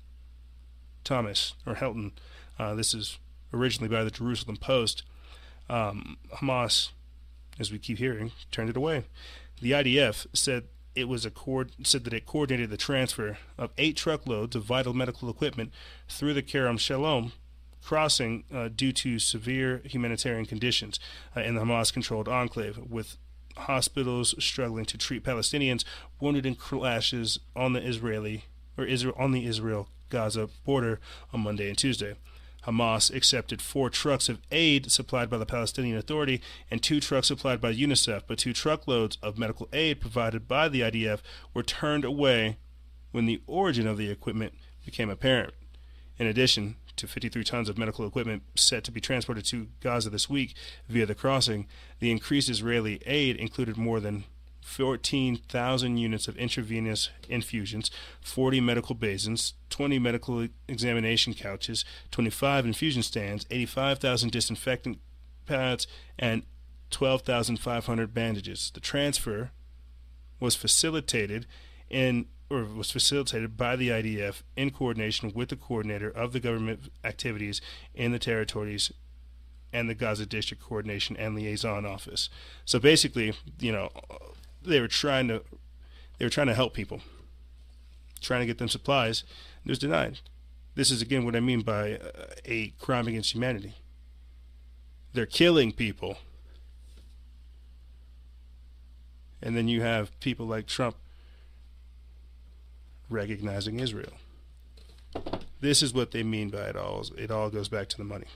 Thomas, or Helton. Uh, this is originally by the Jerusalem Post. Um, Hamas, as we keep hearing, turned it away. The I D F said it was a cord, said that it coordinated the transfer of eight truckloads of vital medical equipment through the Kerem Shalom crossing uh, due to severe humanitarian conditions uh, in the Hamas-controlled enclave, with hospitals struggling to treat Palestinians wounded in clashes on the Israeli or Israel on the Israel-Gaza border on Monday and Tuesday. Hamas accepted four trucks of aid supplied by the Palestinian Authority and two trucks supplied by UNICEF, but two truckloads of medical aid provided by the I D F were turned away when the origin of the equipment became apparent. In addition to fifty-three tons of medical equipment set to be transported to Gaza this week via the crossing, the increased Israeli aid included more than fourteen thousand units of intravenous infusions, forty medical basins, twenty medical examination couches, twenty-five infusion stands, eighty-five thousand disinfectant pads, and twelve thousand five hundred bandages. The transfer was facilitated in or was facilitated by the I D F in coordination with the coordinator of the government activities in the territories and the Gaza District Coordination and Liaison Office. So basically, you know, they were trying to they were trying to help people, trying to get them supplies. It was denied. This is again what I mean by a crime against humanity. They're killing people, and then you have people like Trump recognizing Israel. This is what they mean by it all. It all goes back to the money.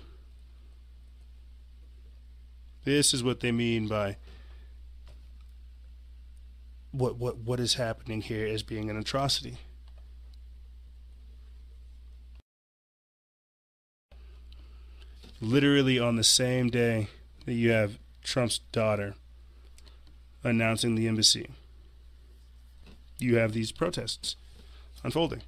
This is what they mean by what what what is happening here as being an atrocity. Literally on the same day that you have Trump's daughter announcing the embassy, you have these protests unfolding.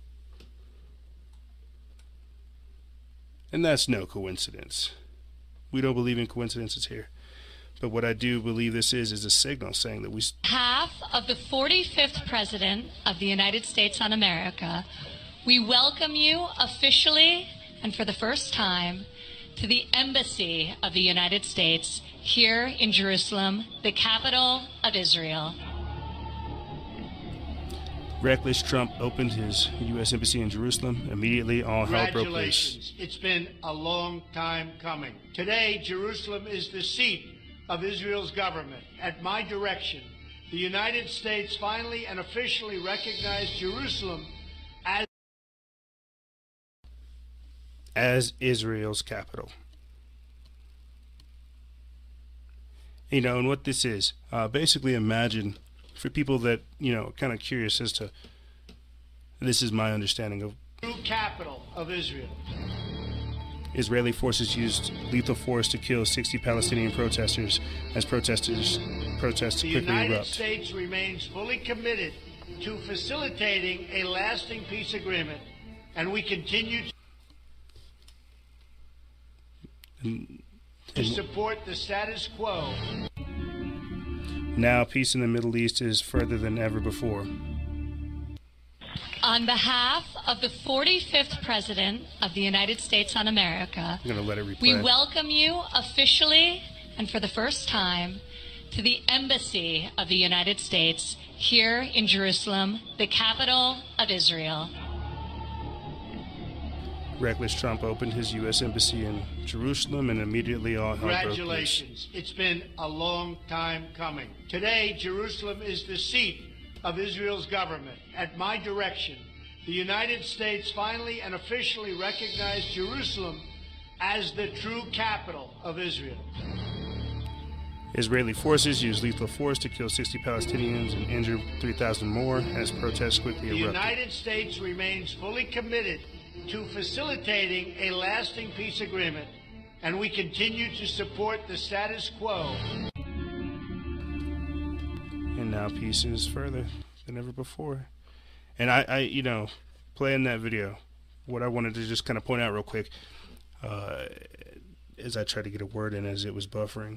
And that's no coincidence. We don't believe in coincidences here. But what I do believe this is, is a signal saying that we... Half of the forty-fifth President of the United States on America, we welcome you officially and for the first time to the Embassy of the United States here in Jerusalem, the capital of Israel. Reckless Trump opened his U S Embassy in Jerusalem. Immediately, all hell broke loose. Congratulations. It's been a long time coming. Today, Jerusalem is the seat of Israel's government. At my direction, the United States finally and officially recognized Jerusalem as as Israel's capital. You know, and what this is, uh, basically imagine, for people that, you know, kind of curious as to, this is my understanding of true capital of Israel. Israeli forces used lethal force to kill sixty Palestinian protesters as protesters protests The quickly United erupt. States remains fully committed to facilitating a lasting peace agreement, and we continue to, And, to and support the status quo. now peace in the Middle East is further than ever before. On behalf of the forty-fifth President of the United States on America, I'm going to let it replay. we welcome you officially and for the first time to the Embassy of the United States here in Jerusalem, the capital of Israel. Reckless Trump opened his U S Embassy in Jerusalem, and immediately all hell broke loose. Congratulations. It's been a long time coming. Today, Jerusalem is the seat of Israel's government. At my direction, the United States finally and officially recognized Jerusalem as the true capital of Israel. Israeli forces used lethal force to kill sixty Palestinians and injure three thousand more as protests quickly The erupted. United States remains fully committed to facilitating a lasting peace agreement, and we continue to support the status quo. And now peace is further than ever before. And I, I you know, playing that video, what I wanted to just kind of point out real quick, uh, as I tried to get a word in as it was buffering.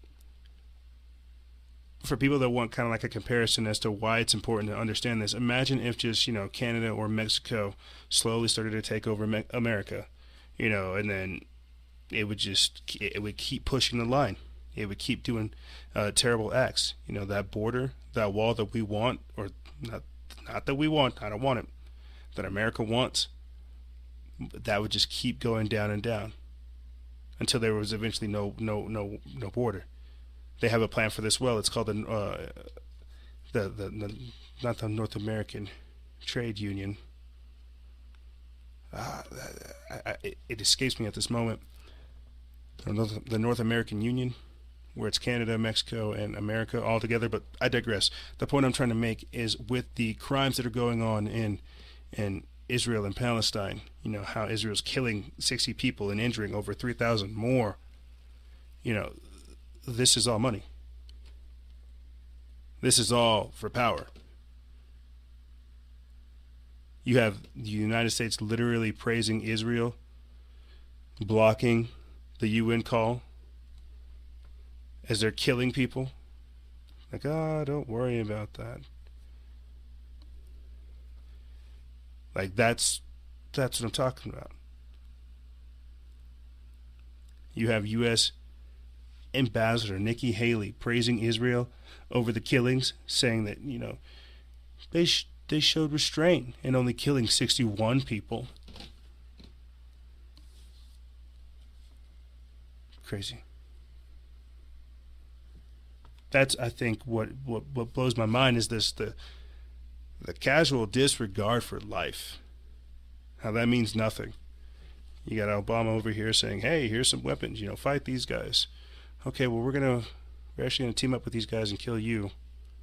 For people that want kind of like a comparison as to why it's important to understand this, imagine if just, you know, Canada or Mexico slowly started to take over Me- America, you know, and then it would just, it would keep pushing the line. It would keep doing uh, terrible acts. You know, that border, that wall that we want, or not, not that we want, I don't want it, that America wants, that would just keep going down and down until there was eventually no, no, no, no border. They have a plan for this well. It's called the, uh, the, the, the, not the North American Trade Union. Uh, I, I, it escapes me at this moment. The North American Union, where it's Canada, Mexico, and America all together. But I digress. The point I'm trying to make is with the crimes that are going on in, in Israel and Palestine, you know, how Israel's killing sixty people and injuring over three thousand more, you know, this is all money. This is all for power. You have the United States literally praising Israel, blocking the U N call as they're killing people. Like, ah, oh, don't worry about that. Like, that's that's what I'm talking about. You have U S Ambassador Nikki Haley praising Israel over the killings, saying that, you know, they sh- they showed restraint in only killing sixty-one people. Crazy. That's, I think, what, what, what blows my mind is this, the the casual disregard for life. How that means nothing. You got Obama over here saying, hey, here's some weapons, you know, fight these guys. Okay, well, we're gonna we're actually gonna team up with these guys and kill you.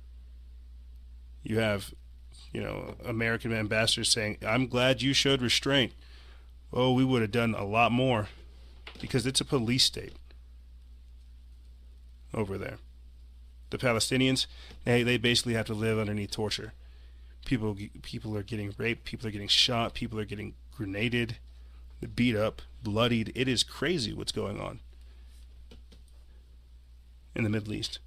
You have, you know, American ambassadors saying, I'm glad you showed restraint. Oh, we would have done a lot more, because it's a police state over there. The Palestinians, they they basically have to live underneath torture. People people are getting raped, people are getting shot, people are getting grenaded, beat up, bloodied. It is crazy what's going on in the Middle East.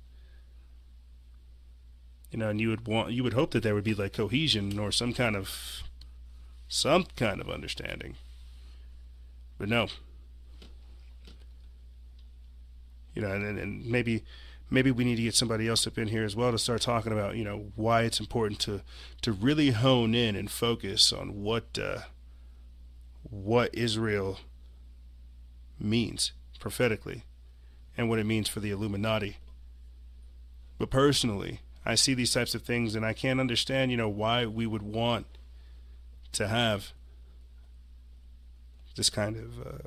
You know, and you would want, you would hope that there would be like cohesion or some kind of, some kind of understanding. But no. You know, and, and maybe, maybe we need to get somebody else up in here as well to start talking about, you know, why it's important to, to really hone in and focus on what, uh, what Israel means prophetically, and what it means for the Illuminati. But personally, I see these types of things and I can't understand, you know, why we would want to have this kind of, uh,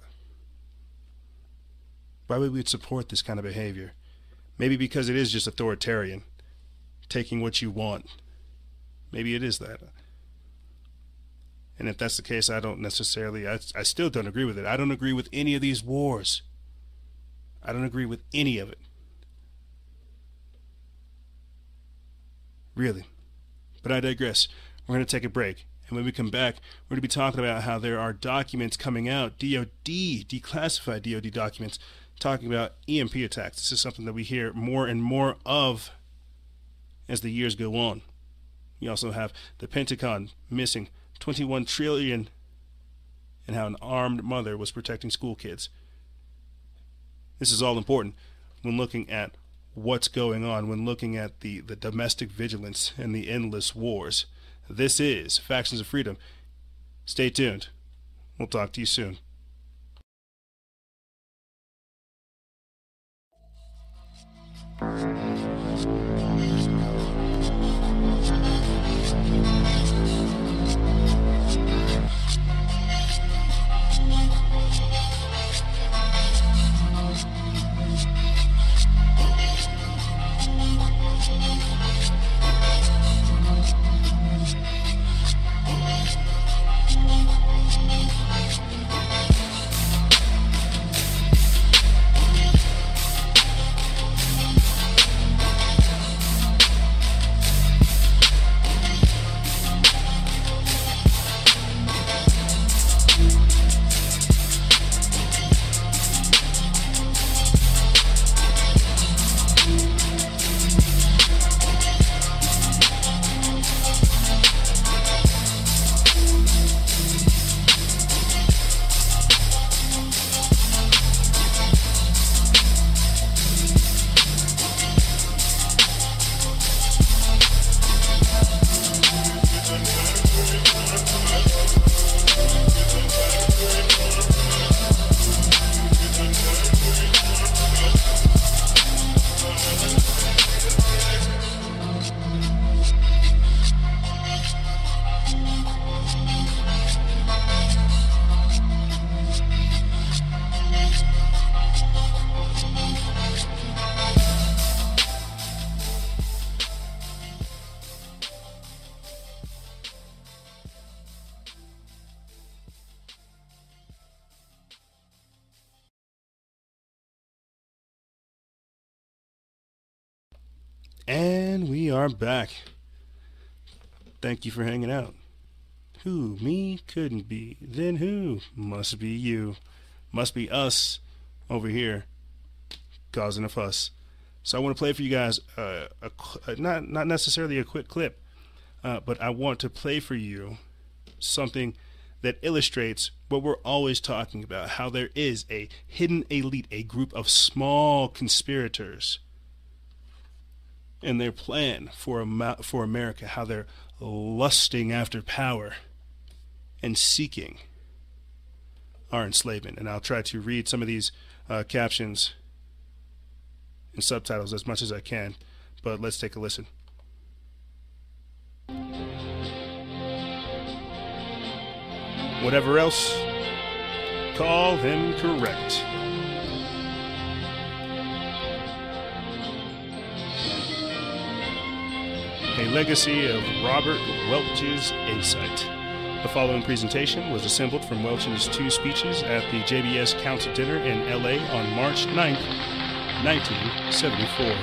why would we support this kind of behavior? Maybe because it is just authoritarian, taking what you want. Maybe it is that. And if that's the case, I don't necessarily, I, I still don't agree with it. I don't agree with any of these wars. I don't agree with any of it. Really. But I digress. We're going to take a break. And when we come back, we're going to be talking about how there are documents coming out, D O D, declassified D O D documents, talking about E M P attacks. This is something that we hear more and more of as the years go on. You also have the Pentagon missing twenty-one trillion dollars and how an armed mother was protecting school kids. This is all important when looking at what's going on, when looking at the, the domestic vigilance and the endless wars. This is Factions of Freedom. Stay tuned. We'll talk to you soon. And we are back. Thank you for hanging out. Who? Me? Couldn't be. Then who? Must be you. Must be us over here causing a fuss. So I want to play for you guys, uh, a, a, not, not necessarily a quick clip, uh, but I want to play for you something that illustrates what we're always talking about, how there is a hidden elite, a group of small conspirators and their plan for, for America, how they're lusting after power and seeking our enslavement. And I'll try to read some of these uh, captions and subtitles as much as I can, but let's take a listen. Whatever else, call him correct. A legacy of Robert Welch's insight. The following presentation was assembled from Welch's two speeches at the J B S Council Dinner in L A on March ninth, nineteen seventy-four.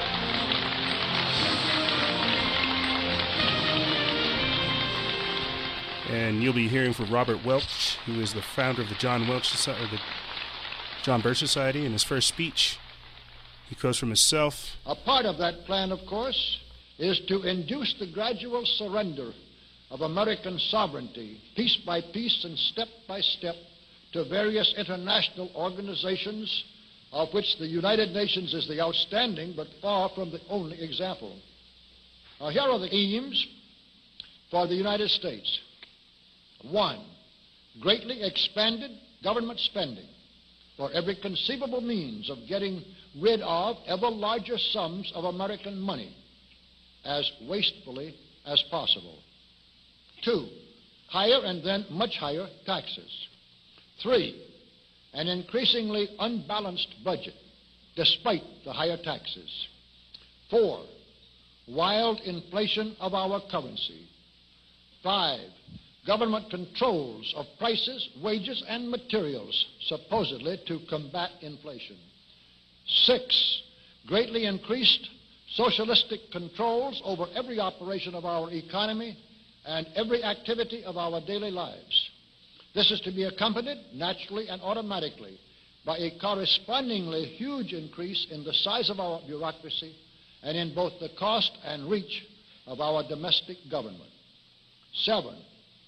And you'll be hearing from Robert Welch, who is the founder of the John Welch Society, or the John Birch Society. In his first speech, he quotes from himself. A part of that plan, of course, is to induce the gradual surrender of American sovereignty, piece by piece and step by step, to various international organizations, of which the United Nations is the outstanding but far from the only example. Now, here are the aims for the United States. One, greatly expanded government spending for every conceivable means of getting rid of ever larger sums of American money as wastefully as possible. Two, higher and then much higher taxes. Three, an increasingly unbalanced budget despite the higher taxes. Four, wild inflation of our currency. Five, government controls of prices, wages, and materials, supposedly to combat inflation. Six, greatly increased socialistic controls over every operation of our economy and every activity of our daily lives. This is to be accompanied, naturally and automatically, by a correspondingly huge increase in the size of our bureaucracy and in both the cost and reach of our domestic government. Seven,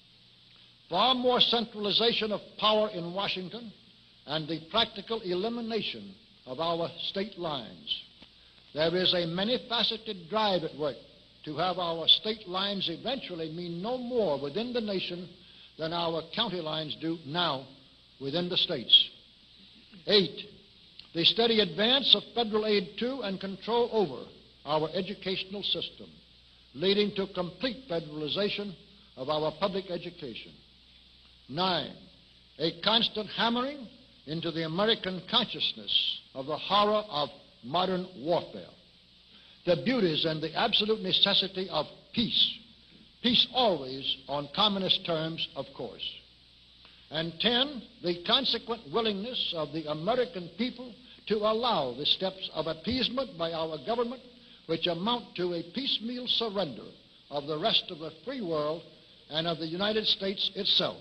far more centralization of power in Washington and the practical elimination of our state lines. There is a many-faceted drive at work to have our state lines eventually mean no more within the nation than our county lines do now within the states. Eight, the steady advance of federal aid to and control over our educational system, leading to complete federalization of our public education. Nine, a constant hammering into the American consciousness of the horror of modern warfare, the beauties and the absolute necessity of peace, peace always on communist terms, of course. And ten, the consequent willingness of the American people to allow the steps of appeasement by our government which amount to a piecemeal surrender of the rest of the free world and of the United States itself.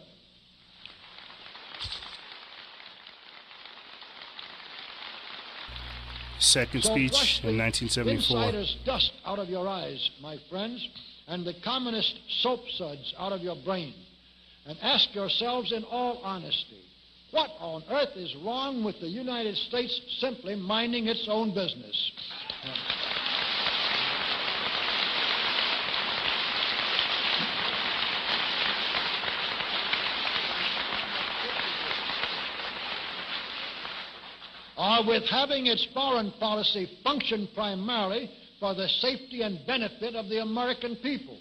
Second So speech brush the in nineteen seventy-four. insider's dust out of your eyes, my friends, and the communist soap suds out of your brain, and ask yourselves in all honesty, what on earth is wrong with the United States simply minding its own business? Or with having its foreign policy function primarily for the safety and benefit of the American people.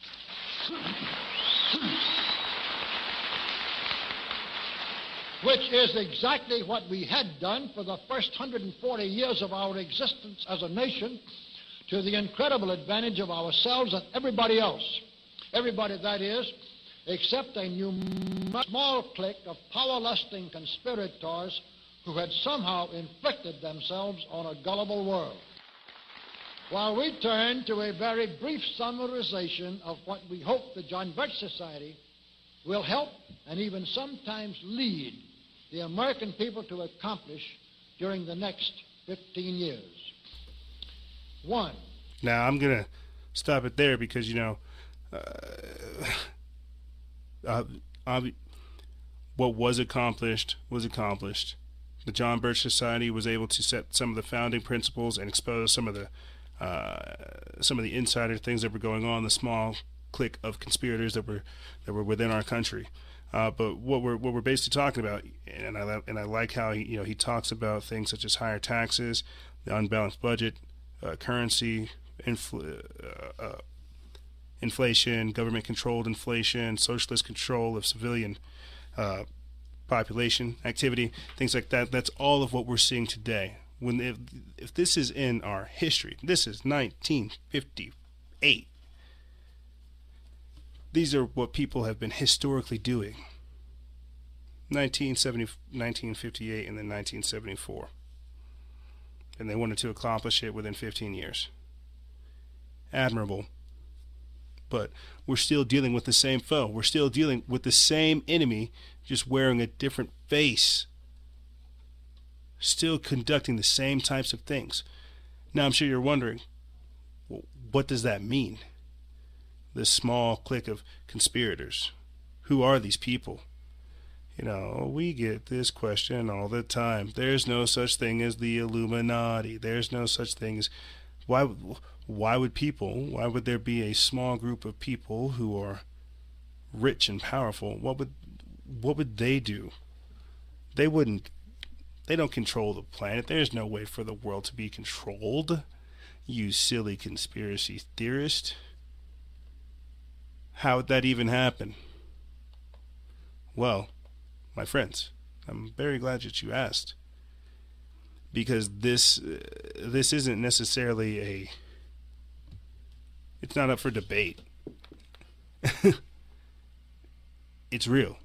Which is exactly what we had done for the first one hundred forty years of our existence as a nation, to the incredible advantage of ourselves and everybody else. Everybody, that is, except a new small clique of power-lusting conspirators who had somehow inflicted themselves on a gullible world. while we turn to a very brief summarization of what we hope the John Birch Society will help and even sometimes lead the American people to accomplish during the next fifteen years. One. Now, I'm going to stop it there because, you know, uh, uh, uh, what was accomplished was accomplished. The John Birch Society was able to set some of the founding principles and expose some of the uh, some of the insider things that were going on, the small clique of conspirators that were that were within our country. Uh, but what we're what we're basically talking about, and I and I like how he you know he talks about things such as higher taxes, the unbalanced budget, uh, currency, infl- uh, uh, inflation, government-controlled inflation, socialist control of civilian uh, population activity, things like that. That's all of what we're seeing today. When if, if this is in our history, this is nineteen fifty-eight. These are what people have been historically doing. nineteen seventy, nineteen fifty-eight and then nineteen seventy-four. And they wanted to accomplish it within fifteen years. Admirable. But we're still dealing with the same foe. We're still dealing with the same enemy, just wearing a different face. Still conducting the same types of things. Now I'm sure you're wondering, well, what does that mean? This small clique of conspirators. Who are these people? You know, we get this question all the time. There's no such thing as the Illuminati. There's no such thing as... Why, why would people, why would there be a small group of people who are rich and powerful? What would, what would they do? They wouldn't, they don't control the planet. There's no way for the world to be controlled. You silly conspiracy theorist. How would that even happen? Well, my friends, I'm very glad that you asked, because this uh, this isn't necessarily a, it's not up for debate. It's real.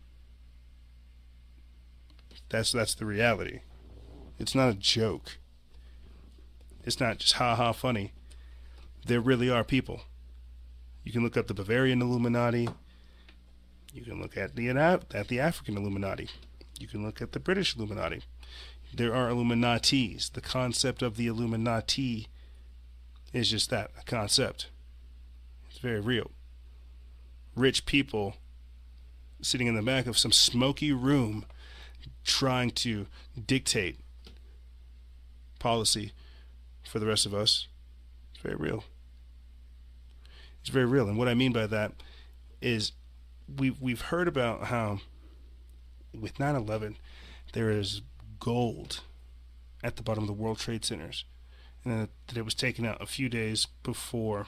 That's that's the reality. It's not a joke. It's not just ha ha funny. There really are people. You can look up the Bavarian Illuminati. You can look at the at the African Illuminati. You can look at the British Illuminati. There are Illuminatis. The concept of the Illuminati is just that, a concept. It's very real. Rich people sitting in the back of some smoky room trying to dictate policy for the rest of us. It's very real. It's very real. And what I mean by that is we've, we've heard about how with nine eleven there is gold at the bottom of the World Trade Centers, and that it was taken out a few days before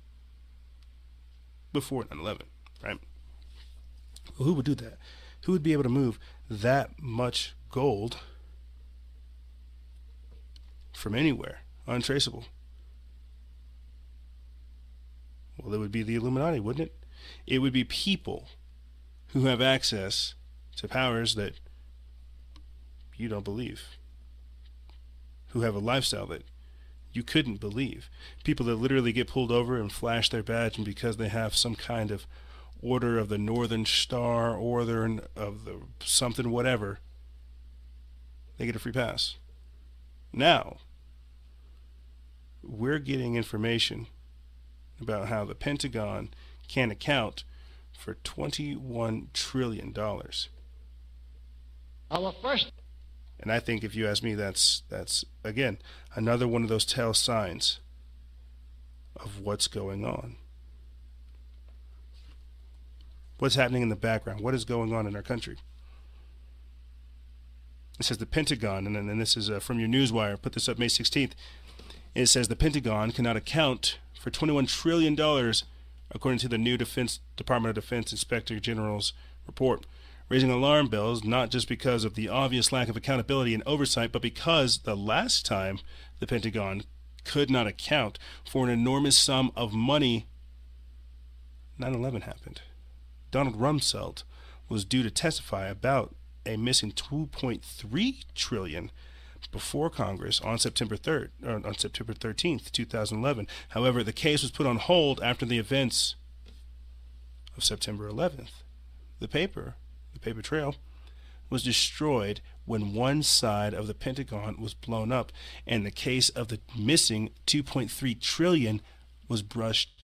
before nine eleven, right? Well, who would do that? Who would be able to move that much gold from anywhere, untraceable? Well, it would be the Illuminati, wouldn't it? It would be people who have access to powers that you don't believe, who have a lifestyle that you couldn't believe. People that literally get pulled over and flash their badge, and because they have some kind of Order of the Northern Star, Order of the something, whatever, they get a free pass. Now, we're getting information about how the Pentagon can account for twenty-one trillion dollars. Our first... And I think, if you ask me, that's, that's again, another one of those tell signs of what's going on. What's happening in the background? What is going on in our country? It says the Pentagon, and, and this is uh, from your Newswire, put this up May sixteenth. It says the Pentagon cannot account for twenty-one trillion dollars, according to the new Defense Department of Defense Inspector General's report, raising alarm bells not just because of the obvious lack of accountability and oversight, but because the last time the Pentagon could not account for an enormous sum of money, nine eleven happened. Donald Rumsfeld was due to testify about a missing two point three trillion dollars, before Congress on September third, or on September thirteenth, two thousand eleven. However, the case was put on hold after the events of September eleventh. The paper, the paper trail, was destroyed when one side of the Pentagon was blown up, and the case of the missing two point three trillion dollars was brushed